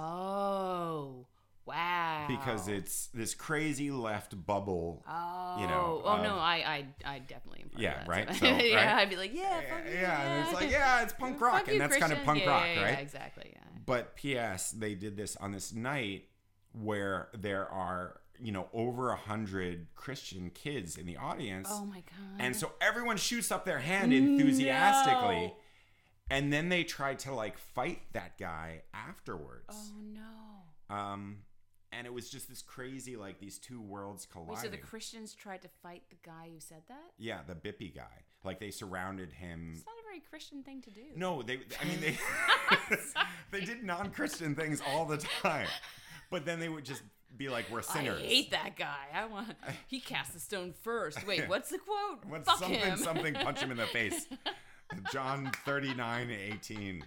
Oh. Wow. Because it's this crazy left bubble, oh. you know. Oh, of, no, I I, I definitely am part yeah, of that. right? So, so, yeah, right? I'd be like, yeah, fuck you. Yeah, Yeah, and it's like, yeah, it's punk rock. Fuck And you, that's Christian. kind of punk yeah, rock, yeah, right? Yeah, exactly, yeah. But P S, they did this on this night where there are, you know, over a hundred Christian kids in the audience. Oh, my God. And so everyone shoots up their hand enthusiastically. No. And then they tried to, like, fight that guy afterwards. Oh, no. Um... And it was just this crazy, like, these two worlds colliding. Wait, so the Christians tried to fight the guy who said that? Yeah, the Bippy guy. Like, they surrounded him. It's not a very Christian thing to do. No, they, I mean, they they did non-Christian things all the time. But then they would just be like, we're sinners. I hate that guy. I want. He cast the stone first. Wait, what's the quote? What's Fuck something, him. something, punch him in the face. John thirty-nine eighteen.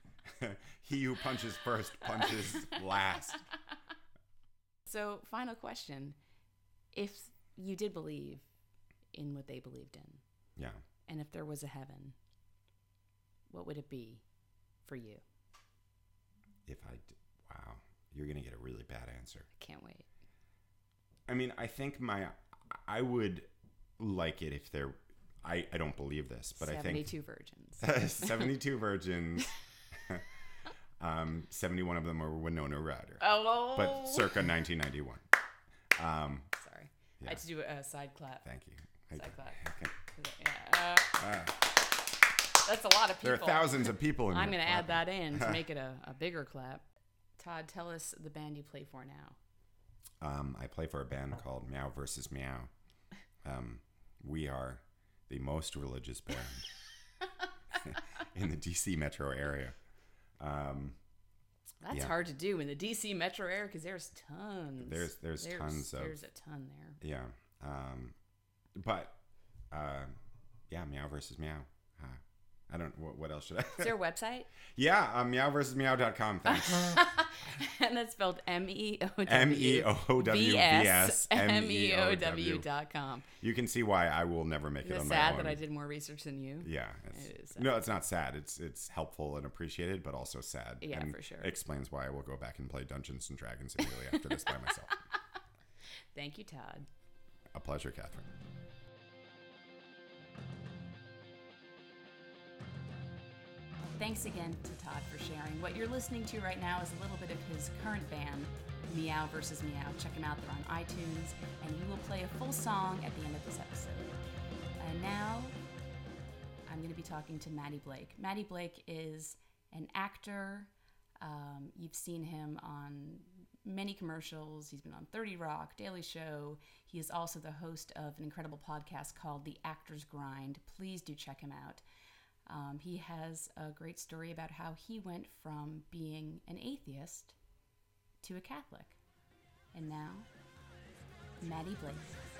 He who punches first punches last. So, final question. If you did believe in what they believed in, yeah, and if there was a heaven, what would it be for you? If I did, wow, you're going to get a really bad answer. Can't wait. I mean, I think my, I would like it if there, I, I don't believe this, but I think. seventy-two virgins. seventy-two virgins. Um, seventy-one of them are Winona Ryder. Oh. But circa nineteen ninety-one. Um, Sorry. yeah. I had to do a side clap. Thank you. Side clap. Okay. Yeah. Uh, Ah. That's a lot of people. There are thousands of people in I'm here going to add clapping. that in to make it a, a bigger clap. Todd, tell us the band you play for now. Um, I play for a band called Meow versus Meow. Um, we are the most religious band in the D C metro area. Um, That's yeah. hard to do in the D C metro area because there's tons. There's there's, there's tons of there's a ton there. yeah. Um, but uh, yeah, Meow versus Meow. Uh, I don't. What, what else should I? Is there a website? Yeah, um, meow versus meow dot com. Thanks. And that's spelled M E O W M E O W V S M E O W dot com. You can see why I will never make Is it it on my sad own. that I did more research than you? Yeah. It's, It is sad. No, it's not sad. It's it's helpful and appreciated, but also sad. Yeah, and for sure. It explains why I will go back and play Dungeons and Dragons immediately after this by myself. Thank you, Todd. A pleasure, Catherine. thanks again to Todd for sharing. What you're listening to right now is a little bit of his current band, Meow versus Meow. Check him out, they're on iTunes, and he will play a full song at the end of this episode. And now, I'm going to be talking to Matty Blake. Matty Blake is an actor. Um, you've seen him on many commercials. He's been on thirty Rock, Daily Show. He is also the host of an incredible podcast called The Actor's Grind. Please do check him out. Um, he has a great story about how he went from being an atheist to a Catholic. And now, Matty Blake.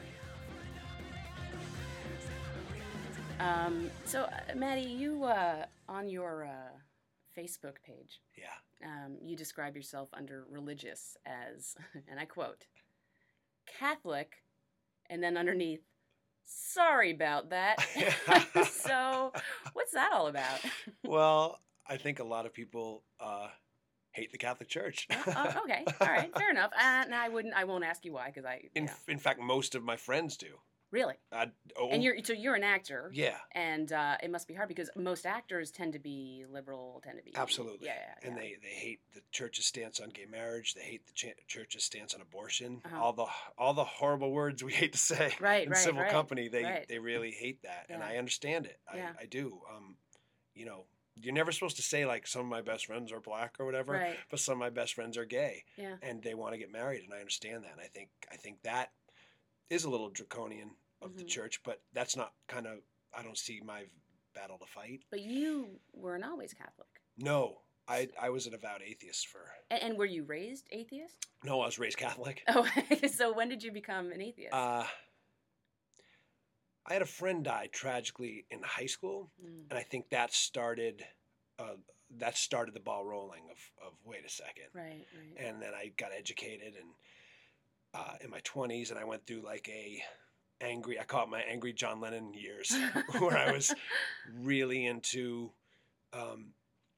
Um, so, uh, Matty, you, uh, on your uh, Facebook page, yeah, um, you describe yourself under religious as, and I quote, Catholic, and then underneath, sorry about that. So, what's that all about? Well, I think a lot of people uh, hate the Catholic Church. Oh, okay, all right, fair enough. Uh, and I wouldn't, I won't ask you why, because I. In know. in fact, most of my friends do. Really? I, oh, And you're so you're an actor. Yeah. And uh, it must be hard because most actors tend to be liberal, tend to be Absolutely. Yeah, yeah. And yeah. they, they hate the church's stance on gay marriage. They hate the ch- church's stance on abortion. Uh-huh. All the all the horrible words we hate to say Right, in right, civil right, company. They right. they really hate that, and Yeah. I understand it. I, Yeah. I do. Um, you know, you're never supposed to say like some of my best friends are black or whatever, Right. but some of my best friends are gay, Yeah. and they want to get married, and I understand that. And I think I think that is a little draconian of the Mhm. church, but that's not kind of I don't see my battle to fight. But you weren't always Catholic. No, I I was an avowed atheist for. And, and were you raised atheist? No, I was raised Catholic. Oh, so when did you become an atheist? Uh, I had a friend die tragically in high school, Mm. and I think that started uh, that started the ball rolling of, of wait a second. Right, right. And then I got educated and uh, in my twenties, and I went through like a angry, I call it my angry John Lennon years, where I was really into um,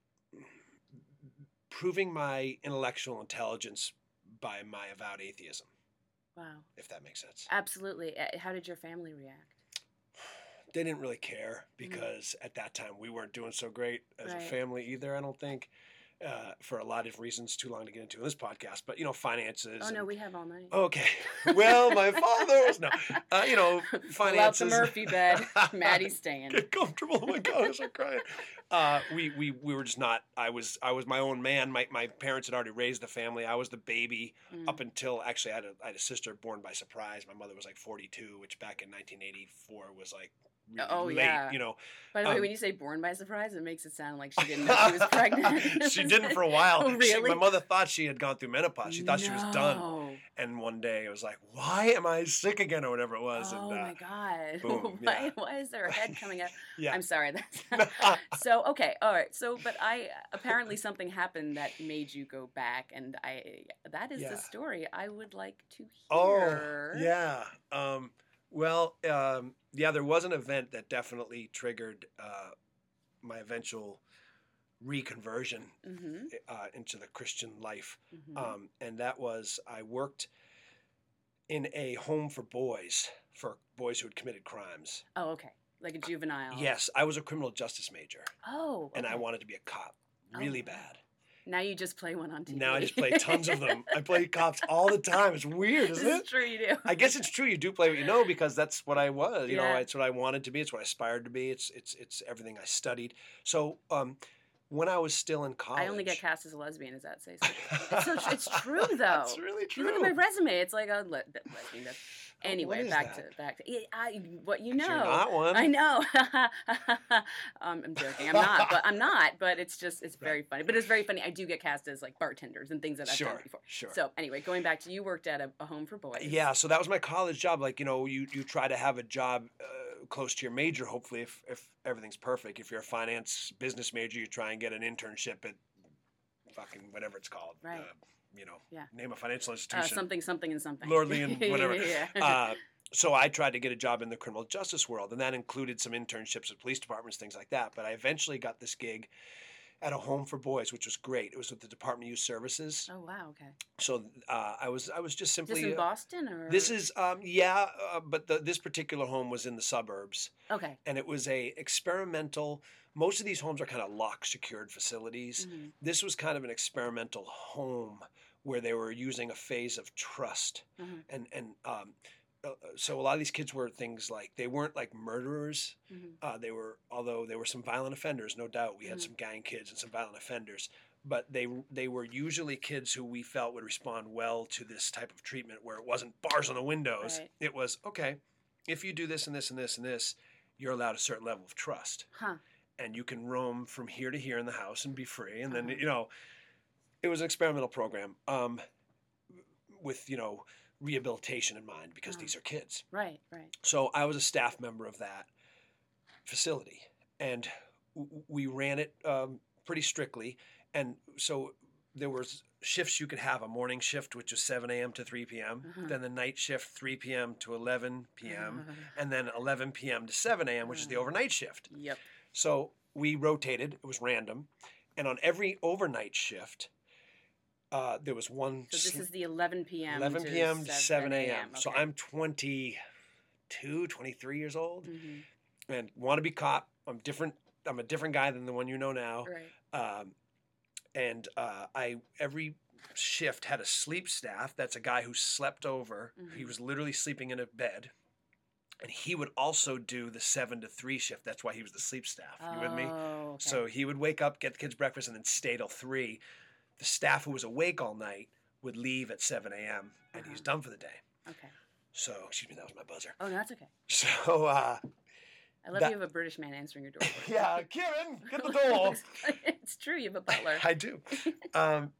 proving my intellectual intelligence by my avowed atheism, Wow. if that makes sense. Absolutely. Uh, How did your family react? They didn't really care because at that time we weren't doing so great as Right. a family either, I don't think, uh, for a lot of reasons too long to get into in this podcast. But, you know, finances. Oh, no, and- we have all night. Okay. Well, my father was, no, uh, you know, Pull out the finances. Murphy bed. Maddie's staying. Get comfortable. Oh my God, I was like crying. Uh, we, we, we were just not, I was, I was my own man. My, my parents had already raised a family. I was the baby Mm. up until, actually I had, a, I had a sister born by surprise. My mother was like forty-two, which back in nineteen eighty-four was like really Oh, late, yeah. you know. By the way, um, when you say born by surprise, it makes it sound like she didn't know she was pregnant. She didn't for a while. Oh, She- really? my mother thought she had gone through menopause. She thought she was done. No. And one day it was like, why am I sick again or whatever it was? Oh and, uh, my God. boom, why, yeah. why is there a head coming out? yeah. I'm sorry. That's so, okay. All right. So, but I, apparently something happened that made you go back. And I, that is Yeah. the story I would like to Oh, hear. yeah. Um, well, um, yeah, there was an event that definitely triggered uh, my eventual reconversion Mm-hmm. uh, into the Christian life. mm-hmm. Um, and that was I worked in a home for boys, for boys who had committed crimes. Oh, okay. Like a juvenile. Yes, I was a criminal justice major, Oh, and I okay. wanted to be a cop really Oh. bad. Now you just play one on T V. Now I just play tons of them. I play cops all the time. It's weird, isn't This it? is true, you do. I guess it's true. You do play what you know because that's what I was. You know, Yeah. it's what I wanted to be. It's what I aspired to be. It's it's it's everything I studied. So um, when I was still in college, I only get cast as a lesbian. Does that say something? It's, so, tr- it's true, though. It's really true. You look at my resume. It's like a le- lesbian. That's- Oh, Anyway, what is back that? to back to yeah, I, what you know. You're not one. I know. um, I'm joking. I'm not, but I'm not. But it's just it's very funny. But it's very funny. I do get cast as like bartenders and things that I've Sure, done before. sure. So anyway, going back to you worked at a, a home for boys. Yeah, so that was my college job. Like, you know, you, you try to have a job uh, close to your major, hopefully, if, if everything's perfect. If you're a finance business major, you try and get an internship at fucking whatever it's called. Right. Uh, you know, Yeah. name a financial Uh, institution. something, something, and something. Lordly and whatever. yeah. uh, so I tried to get a job in the criminal justice world, and that included some internships at police departments, things like that. But I eventually got this gig at a home for boys, which was great. It was with the Department of Youth Services. Oh wow, okay. So uh, I was I was just simply. Is this in uh, Boston or? This is um, yeah, uh, but the, this particular home was in the suburbs, Okay. and it was a experimental. Most of these homes are kind of lock secured facilities. Mm-hmm. This was kind of an experimental home where they were using a phase of trust, Mm-hmm. and and um, uh, so a lot of these kids were things like they weren't like murderers. Mm-hmm. Uh, they were, although there were some violent offenders, no doubt. We had Mhm. some gang kids and some violent offenders, but they they were usually kids who we felt would respond well to this type of treatment, where it wasn't bars on the windows. Right. It was okay. If you do this and this and this and this, you're allowed a certain level of trust, Huh. and you can roam from here to here in the house and be free. And then Uh-huh. you know, it was an experimental program um, with you know rehabilitation in mind because Uh-huh. these are kids. Right. Right. So I was a staff member of that facility, and w- we ran it um, pretty strictly. And so there was shifts you could have: a morning shift, which was seven a.m. to three p.m., Uh-huh. then the night shift, three p.m. to eleven p.m., Uh, and then eleven p.m. to seven a.m., which is the Uh. overnight shift. Yep. So we rotated; it was random, and on every overnight shift, uh, there was one. So this sl- is the eleven p.m. eleven to p.m. to seven a.m. Okay. So I'm twenty-two, twenty-three years old, Mhm. and want to be cop. I'm different. I'm a different guy than the one you know now. Right. Um, and uh, I every shift had a sleep staff. That's a guy who slept over. He Mhm. was literally sleeping in a bed, and he would also do the seven to three shift. That's why he was the sleep staff. You with me? Oh, okay. So he would wake up, get the kids breakfast, and then stay till three. The staff who was awake all night would leave at seven a.m. and he's Uh-huh. done for the day. Okay. So excuse me, that was my buzzer. Oh, no, that's okay. So uh, I love That- you have a British man answering your door. yeah, Kieran, get the door. It's true. You have a butler. I do. Um,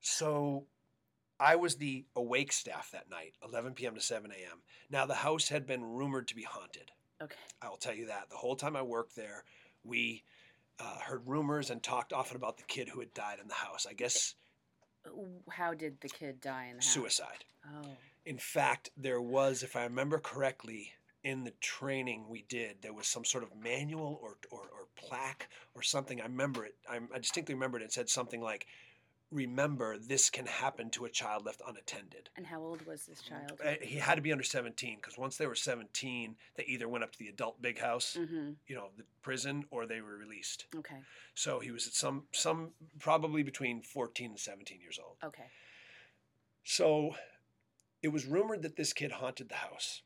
so I was the awake staff that night, eleven p.m. to seven a.m. Now, the house had been rumored to be haunted. Okay. I will tell you that. The whole time I worked there, we uh, heard rumors and talked often about the kid who had died in the house. I guess How did the kid die in the house? suicide. Oh. In fact, there was, if I remember correctly, in the training we did, there was some sort of manual or, or, or plaque or something. I remember it. I, I distinctly remember it. It said something like, remember, this can happen to a child left unattended. And how old was this child? Uh, He had to be under seventeen because once they were seventeen, they either went up to the adult big house, Mm-hmm. you know, the prison, or they were released. Okay. So he was at some, some probably between fourteen and seventeen years old. Okay. So it was rumored that this kid haunted the house.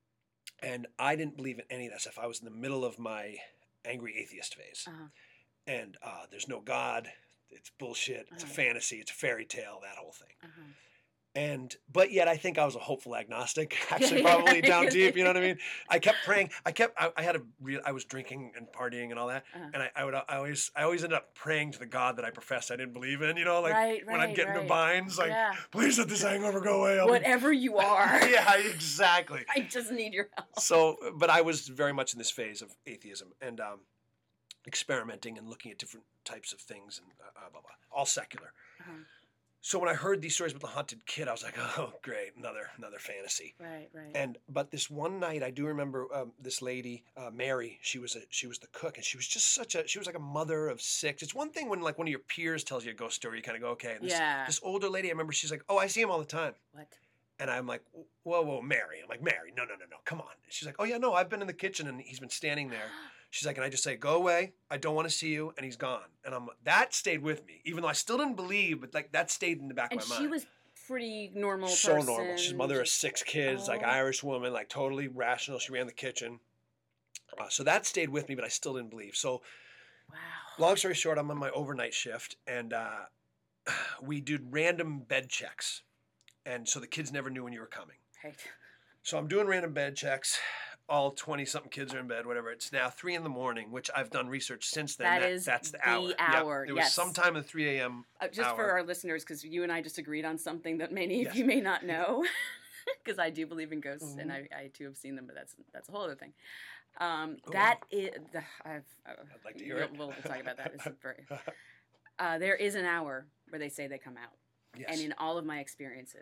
And I didn't believe in any of that stuff. I was in the middle of my angry atheist phase. Uh-huh. And uh, there's no God. It's bullshit. It's a Uh-huh. fantasy. It's a fairy tale, that whole thing. Uh-huh. And, but yet I think I was a hopeful agnostic, actually, probably down deep, you know what I mean? I kept praying. I kept, I, I had a real, I was drinking and partying and all that. Uh-huh. And I, I would, I always, I always ended up praying to the God that I professed I didn't believe in, you know, like Right, when I'd right, get into right. binds, like, Yeah. please let this hangover go away. I'll be Whatever you are. yeah, exactly. I just need your help. So, but I was very much in this phase of atheism and um, experimenting and looking at different types of things and uh, uh, blah, blah, all secular. Uh-huh. So when I heard these stories about the haunted kid, I was like, oh, great, another another fantasy. Right, right. And but this one night, I do remember um, this lady, uh, Mary. She was a she was the cook, and she was just such a she was like a mother of six. It's one thing when like one of your peers tells you a ghost story, you kind of go, okay. And this, Yeah. this older lady, I remember, she's like, oh, I see him all the time. What? And I'm like, whoa, whoa, Mary. I'm like, Mary, no, no, no, no, come on. She's like, oh, yeah, no, I've been in the kitchen and he's been standing there. She's like, and I just say, go away. I don't want to see you. And he's gone. And I'm that stayed with me, even though I still didn't believe, but like that stayed in the back And of my she mind. was pretty normal So person. normal. She's mother of Just- six kids, like Oh. Irish woman, like totally rational. She ran the kitchen. Uh, so that stayed with me, but I still didn't believe. So Wow. long story short, I'm on my overnight shift and uh, we did random bed checks. And so the kids never knew when you were coming. Right. So I'm doing random bed checks. All twenty-something kids are in bed, whatever. It's now three in the morning, which I've done research since then. That is that's the, the hour. Yep. hour, It was yes. sometime at three a.m. Uh, just for hour. our listeners, because you and I just agreed on something that many Yes. of you may not know, because I do believe in ghosts, and Mhm. I, I too have seen them, but that's that's a whole other thing. Um, Oh, that is, the, I've, uh, I'd like to hear we'll, it. We'll, we'll talk about that. It's very, uh, there is an hour where they say they come out, Yes. and in all of my experiences,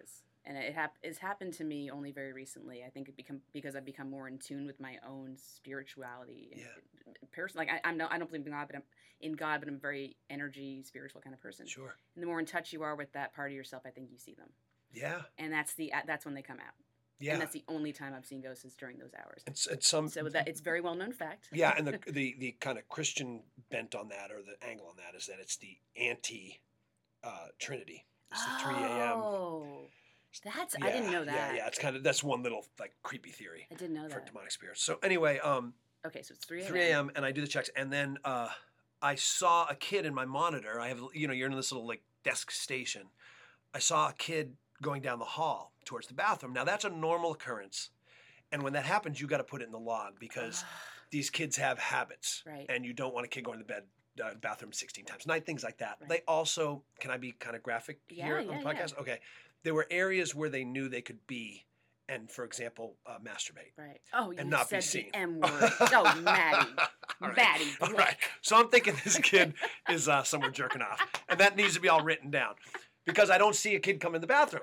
And it hap- it's happened to me only very recently. I think it become because I've become more in tune with my own spirituality. And Yeah. person, like I, I'm no, I don't believe in God, but I'm in God, but I'm a very energy, spiritual kind of person. Sure. And the more in touch you are with that part of yourself, I think you see them. Yeah. And that's the that's when they come out. Yeah. And that's the only time I've seen ghosts is during those hours. It's, it's some. So that it's very well known fact. Yeah, and the the the kind of Christian bent on that, or the angle on that, is that it's the anti uh, Trinity. It's the three a.m. Oh, that's Yeah, I didn't know that. Yeah, yeah. It's kind of that's one little like creepy theory I didn't know for that. demonic spirits. So anyway, um, Okay, so it's three a.m. three a.m. and I do the checks, and then uh, I saw a kid in my monitor. I have, you know, you're in this little like desk station. I saw a kid going down the hall towards the bathroom. Now that's a normal occurrence, and when that happens, you got to put it in the log because these kids have habits, Right. and you don't want a kid going to bed. Uh, bathroom sixteen times a night, things like that. Right. They also, can I be kind of graphic Yeah, here yeah, on the yeah. podcast? Okay. There were areas where they knew they could be and, for example, uh, masturbate. Right. Oh, you And not be said seen. the M word. Oh, Maddie. All right. Maddie. All Blake. right. So I'm thinking this kid is uh, somewhere jerking off. And that needs to be all written down because I don't see a kid come in the bathroom.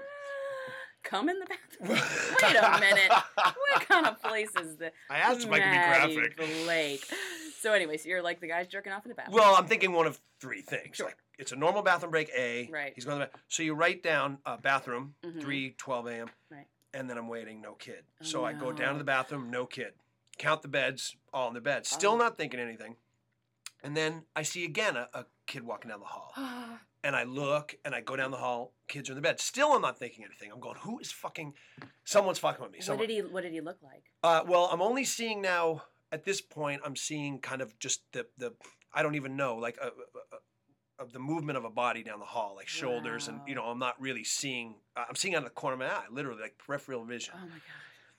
Come in the bathroom. Wait a minute. What kind of place is this? I asked if I could be Maddie graphic. Blake. So anyway, so you're like the guy's jerking off in the bathroom. Well, I'm thinking one of three things. Sure. Like it's a normal bathroom break, A. Right. He's going to the bathroom. So you write down uh, bathroom, Mhm. three twelve a.m. Right. And then I'm waiting, no kid. Oh, so I go down no. to the bathroom, no kid. Count the beds, all in the beds. Still Oh. not thinking anything. And then I see again a, a kid walking down the hall. And I look and I go down the hall, kids are in the bed. Still I'm not thinking anything. I'm going, who is fucking, someone's fucking with me. what Someone. did he What did he look like? Uh, well, I'm only seeing now, at this point, I'm seeing kind of just the, the I don't even know, like a, a, a, of the movement of a body down the hall, like shoulders. And, you know, I'm not really seeing, uh, I'm seeing out of the corner of my eye, literally, like peripheral vision. Oh my god.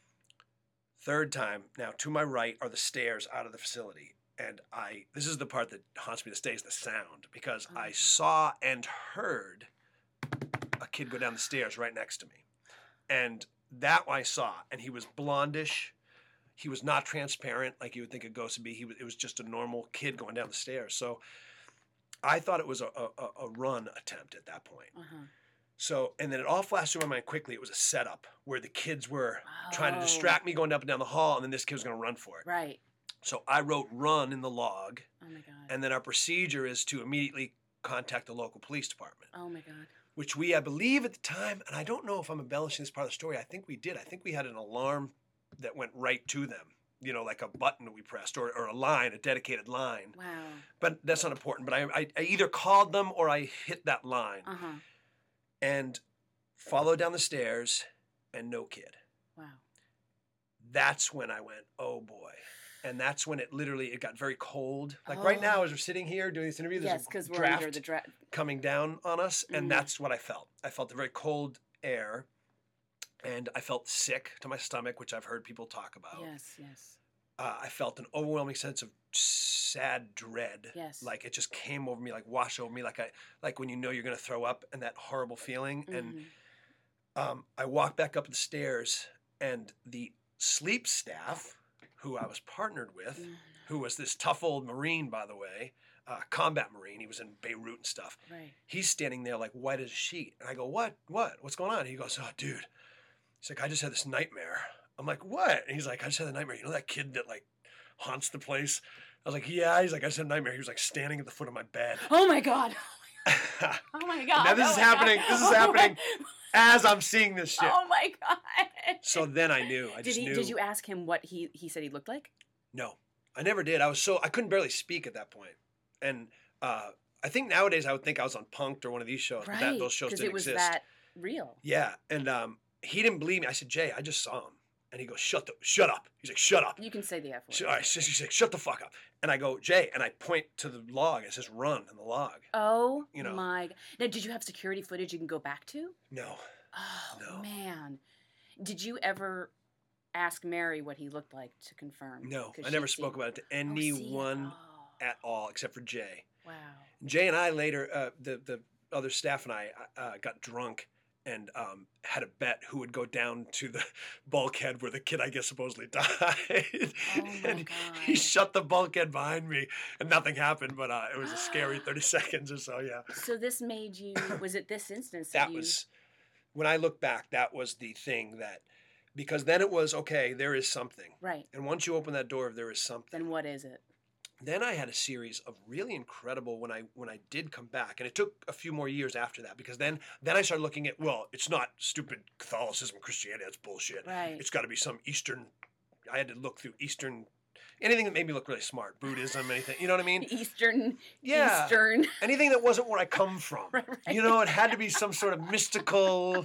Third time, now to my right are the stairs out of the facility. And I, this is the part that haunts me to stay, is the sound, because Oh, I okay. saw and heard a kid go down the stairs right next to me. And that I saw, and he was blondish. He was not transparent like you would think a ghost would be. He was, it was just a normal kid going down the stairs. So I thought it was a, a, a run attempt at that point. Uh huh. So, and then it all flashed through my mind quickly. It was a setup where the kids were trying to Oh. distract me going up and down the hall, and then this kid was going to run for it. Right. So I wrote run in the log, Oh my god. and then our procedure is to immediately contact the local police department, Oh my god. which we, I believe at the time, and I don't know if I'm embellishing this part of the story, I think we did. I think we had an alarm that went right to them, you know, like a button that we pressed, or, or a line, a dedicated line. Wow. But that's not important. But I, I, I either called them or I hit that line Uh huh. and followed down the stairs, and no kid. Wow. That's when I went, oh boy. And that's when it literally, it got very cold. Like right Oh. now, as we're sitting here doing this interview, there's Yes, a because we're draft under the draft. coming down on us, and Mhm. that's what I felt. I felt the very cold air, and I felt sick to my stomach, which I've heard people talk about. Yes. Yes. Uh, I felt an overwhelming sense of sad dread. Yes. Like it just came over me, like washed over me, like I, like when you know you're gonna throw up, and that horrible feeling. And Mhm. um, I walked back up the stairs, and the sleep staff, who I was partnered with, No, no. who was this tough old Marine, by the way, uh, combat Marine. He was in Beirut and stuff. Right. He's standing there like white as a sheet. And I go, what? What? What's going on? He goes, oh, dude. He's like, I just had this nightmare. I'm like, what? And he's like, I just had a nightmare. You know that kid that like haunts the place? I was like, yeah. He's like, I just had a nightmare. He was like standing at the foot of my bed. Oh my god. Oh my god. Now this Oh is my happening. God. This is Oh my- happening as I'm seeing this shit. Oh my god. So then I knew. I Did just he? knew. Did you ask him what he he said he looked like? No, I never did. I was so I couldn't barely speak at that point. And uh, I think nowadays I would think I was on Punk'd or one of these shows, but that, those shows because didn't it was exist. that real. Yeah, and um, he didn't believe me. I said, Jay, I just saw him, and he goes, shut the, shut up. He's like, shut up. You can say the F word. So, all right, so he's like, shut the fuck up. And I go, Jay, and I point to the log. It says run in the log. Oh You know. my! g- Now, did you have security footage you can go back to? No, Oh No. man! Did you ever ask Mary what he looked like to confirm? no, 'Cause I never she'd spoke seen- about it to Oh, see? anyone Oh, at all except for Jay. wow. Jay and I later, uh, the the other staff and I uh, got drunk and um, had a bet who would go down to the bulkhead where the kid, I guess, supposedly died. Oh my and he God. shut the bulkhead behind me, and nothing happened. But uh, it was a scary thirty seconds or so. Yeah, So this made you? Was it this instance that, that you? was when I look back, that was the thing that, because then it was, okay, there is something. Right. And once you open that door of there is something. Then what is it? Then I had a series of really incredible when I when I did come back, and it took a few more years after that, because then then I started looking at, well, it's not stupid Catholicism, Christianity, that's bullshit. Right. It's got to be some Eastern. I had to look through Eastern, anything that made me look really smart, Buddhism, anything, you know what I mean? Eastern. Yeah. Eastern. Anything that wasn't where I come from. Right, right. You know, it had to be some sort of mystical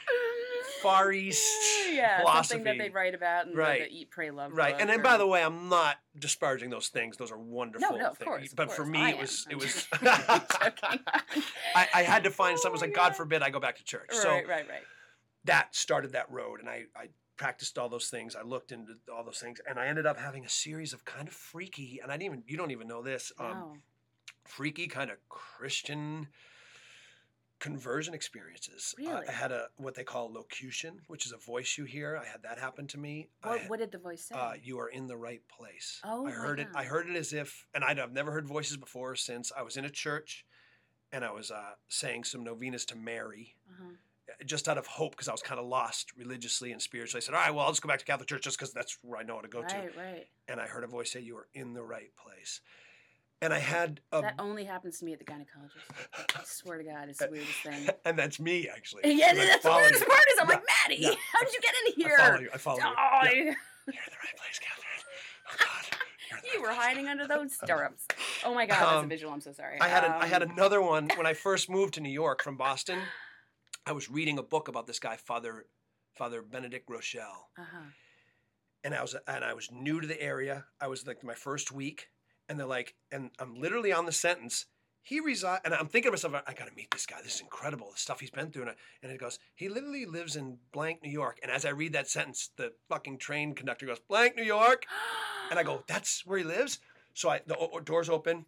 Far East yeah, philosophy. something that they write about and Right. the, the Eat, Pray, Love. Right, book and then or- by the way, I'm not disparaging those things. Those are wonderful. No, no, of things. course, of But for course. me, I it am. was I'm it was. joking. I, I had to find Oh something. my Like, God God. forbid I go back to church. Right, So right, right. that started that road, and I, I practiced all those things. I looked into all those things, and I ended up having a series of kind of freaky, and I didn't even. You don't even know this. Um, No. freaky kind of Christian conversion experiences. Uh, Really? I had a what they call locution, which is a voice you hear. I had that happen to me. I What, had- what did the voice say? uh, you are in the right place. Oh I my heard it. I God. heard it as if, and I'd, I've never heard voices before or since. I was in a church, and I was uh, saying some novenas to Mary, uh-huh. just out of hope, because I was kind of lost religiously and spiritually. I said, all right, well, I'll just go back to Catholic Church just because that's where I know how to go to. Right, right. And I heard a voice say, you are in the right place. And I had a, That only happens to me at the gynecologist. I swear to God, it's the weirdest thing. and that's me, actually. Yeah, 'cause I that's the follow weirdest you. part is I'm Yeah, like, Maddie, yeah. how did you get in here? I follow you. I follow you. Oh, Yeah. You're in the right place, Catherine. Oh, God. You're in the You right were place. hiding under those stirrups. Oh my God, that's a Um, visual. I'm so sorry. I had a, I had Um, another one when I first moved to New York from Boston. I was reading a book about this guy, Father Father Benedict Rochelle, Uh-huh. and I was and I was new to the area. I was like my first week, and they're like, and I'm literally on the sentence. He reside, and I'm thinking to myself, I got to meet this guy. This is incredible, the stuff he's been through. And, I, and it goes, he literally lives in blank New York. And as I read that sentence, the fucking train conductor goes, blank New York. And I go, that's where he lives? So I, the o- doors open,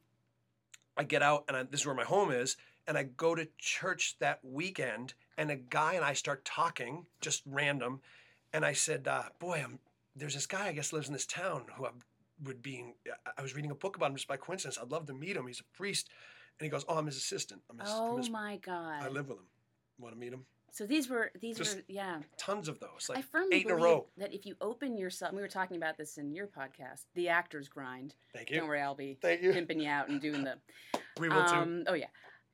I get out, and I, this is where my home is, and I go to church that weekend, and a guy and I start talking, just random, and I said, uh, boy, I'm, there's this guy I guess lives in this town who I would be, I was reading a book about him just by coincidence. I'd love to meet him. He's a priest. And he goes, oh, I'm his assistant. I'm his, I'm Oh his- my God. I live with him. Want to meet him? So these were, these Just were, yeah. Tons of those, I like firmly eight in a believe row. that if you open yourself, and we were talking about this in your podcast, the actor's grind. Thank you. Don't worry, I'll be Thank you. pimping you out and doing the. We will too. Um, oh yeah,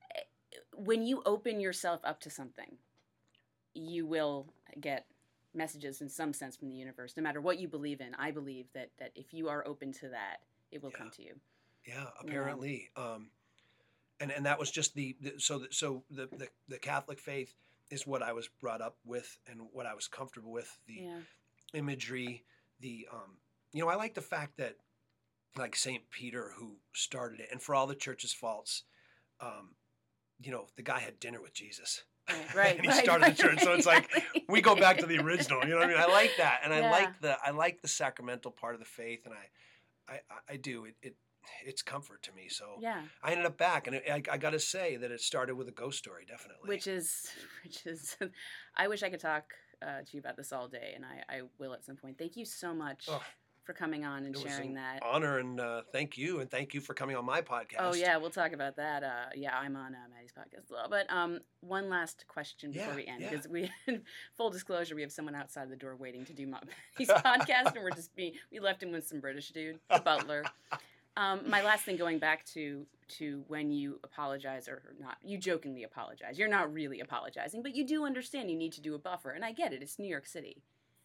when you open yourself up to something, you will get messages in some sense from the universe. No matter what you believe in, I believe that that if you are open to that, it will Yeah. come to you. Yeah, apparently. Um, and and that was just the, the so the, so the, the the Catholic faith is what I was brought up with and what I was comfortable with. The Yeah. imagery, the um, you know, I like the fact that like Saint Peter, who started it, and for all the church's faults, um, you know, the guy had dinner with Jesus. Right, right, and he right, started right, the church, so it's like right. we go back to the original. You know what I mean? I like that, and I Yeah. like the I like the sacramental part of the faith, and I I, I do it, it it's comfort to me. So Yeah, I ended up back, and it, I, I got to say that it started with a ghost story, definitely. which is which is, I wish I could talk uh, to you about this all day, and I I will at some point. Thank you so much Oh, for coming on and it was sharing an that. honor, and uh, thank you, and thank you for coming on my podcast. Oh yeah, we'll talk about that. Uh, yeah, I'm on uh, Maddie's podcast as well. But um, one last question before Yeah, we end, yeah. because we, full disclosure, we have someone outside the door waiting to do Ma- Maddie's podcast, and we're just being, we left him with some British dude, the butler. Um, my last thing, going back to to when you apologize or not, you jokingly apologize. You're not really apologizing, but you do understand you need to do a buffer, and I get it. It's New York City.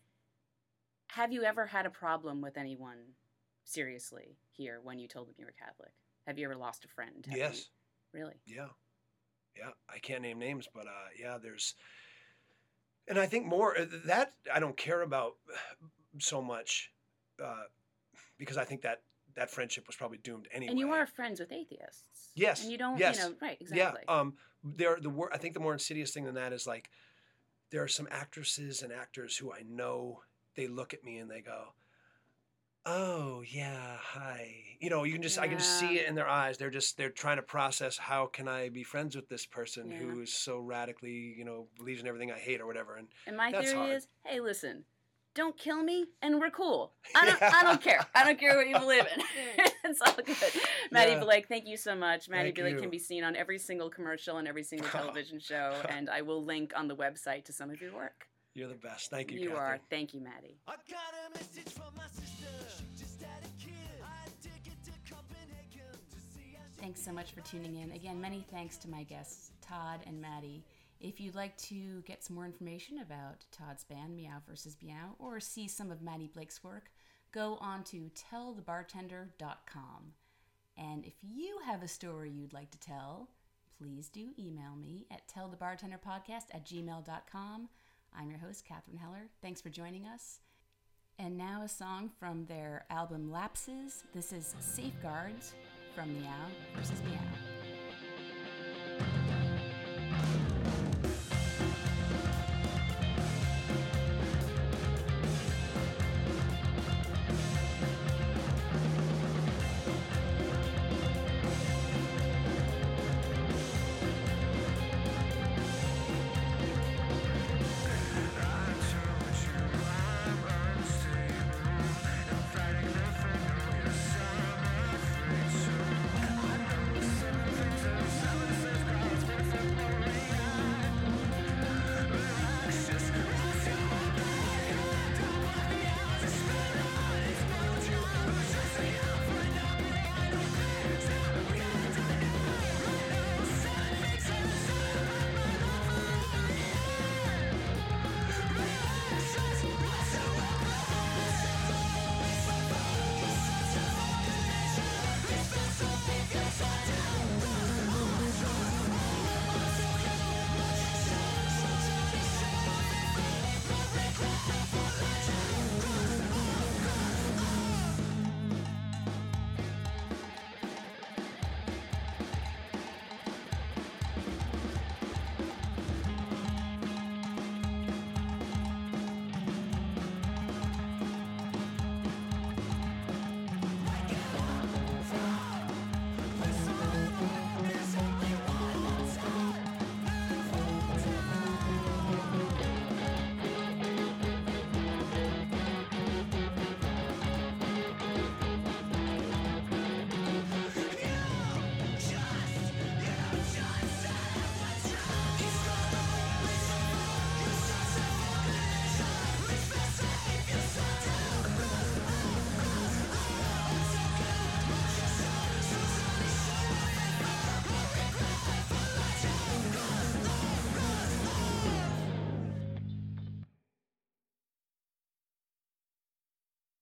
Have you ever had a problem with anyone seriously here when you told them you were Catholic? Have you ever lost a friend? Have Yes. You, really? Yeah. Yeah. I can't name names, but uh, yeah, there's, and I think more uh, that I don't care about so much uh, because I think that that friendship was probably doomed anyway. And you are friends with atheists. Yes, And you don't, yes. you know, right, exactly. Yeah. Um, there, the wor- I think the more insidious thing than that is like, there are some actresses and actors who I know, they look at me and they go, oh yeah, hi. You know, you can just, I can just see Yeah. it in their eyes. They're just, they're trying to process, how can I be friends with this person Yeah. who is so radically, you know, believes in everything I hate or whatever. And And my that's theory hard. is, hey, listen, don't kill me, and we're cool. I don't, I don't care. I don't care what you believe in. It's all good. Maddie Yeah. Blake, thank you so much. Maddie Thank Blake you. can be seen on every single commercial and every single television show, and I will link on the website to some of your work. You're the best. Thank you, You Catherine. are. Thank you, Maddie. I got a message from my sister. She just had a kid. I take it to Copenhagen to see how she Thanks so much for tuning in. Again, many thanks to my guests, Todd and Maddie. If you'd like to get some more information about Todd's band, Meow versus Meow, or see some of Maddie Blake's work, go on to tell the bartender dot com. And if you have a story you'd like to tell, please do email me at tell the bartender podcast at gmail dot com. I'm your host, Catherine Heller. Thanks for joining us. And now a song from their album Lapses. This is Safeguards from Meow versus Meow.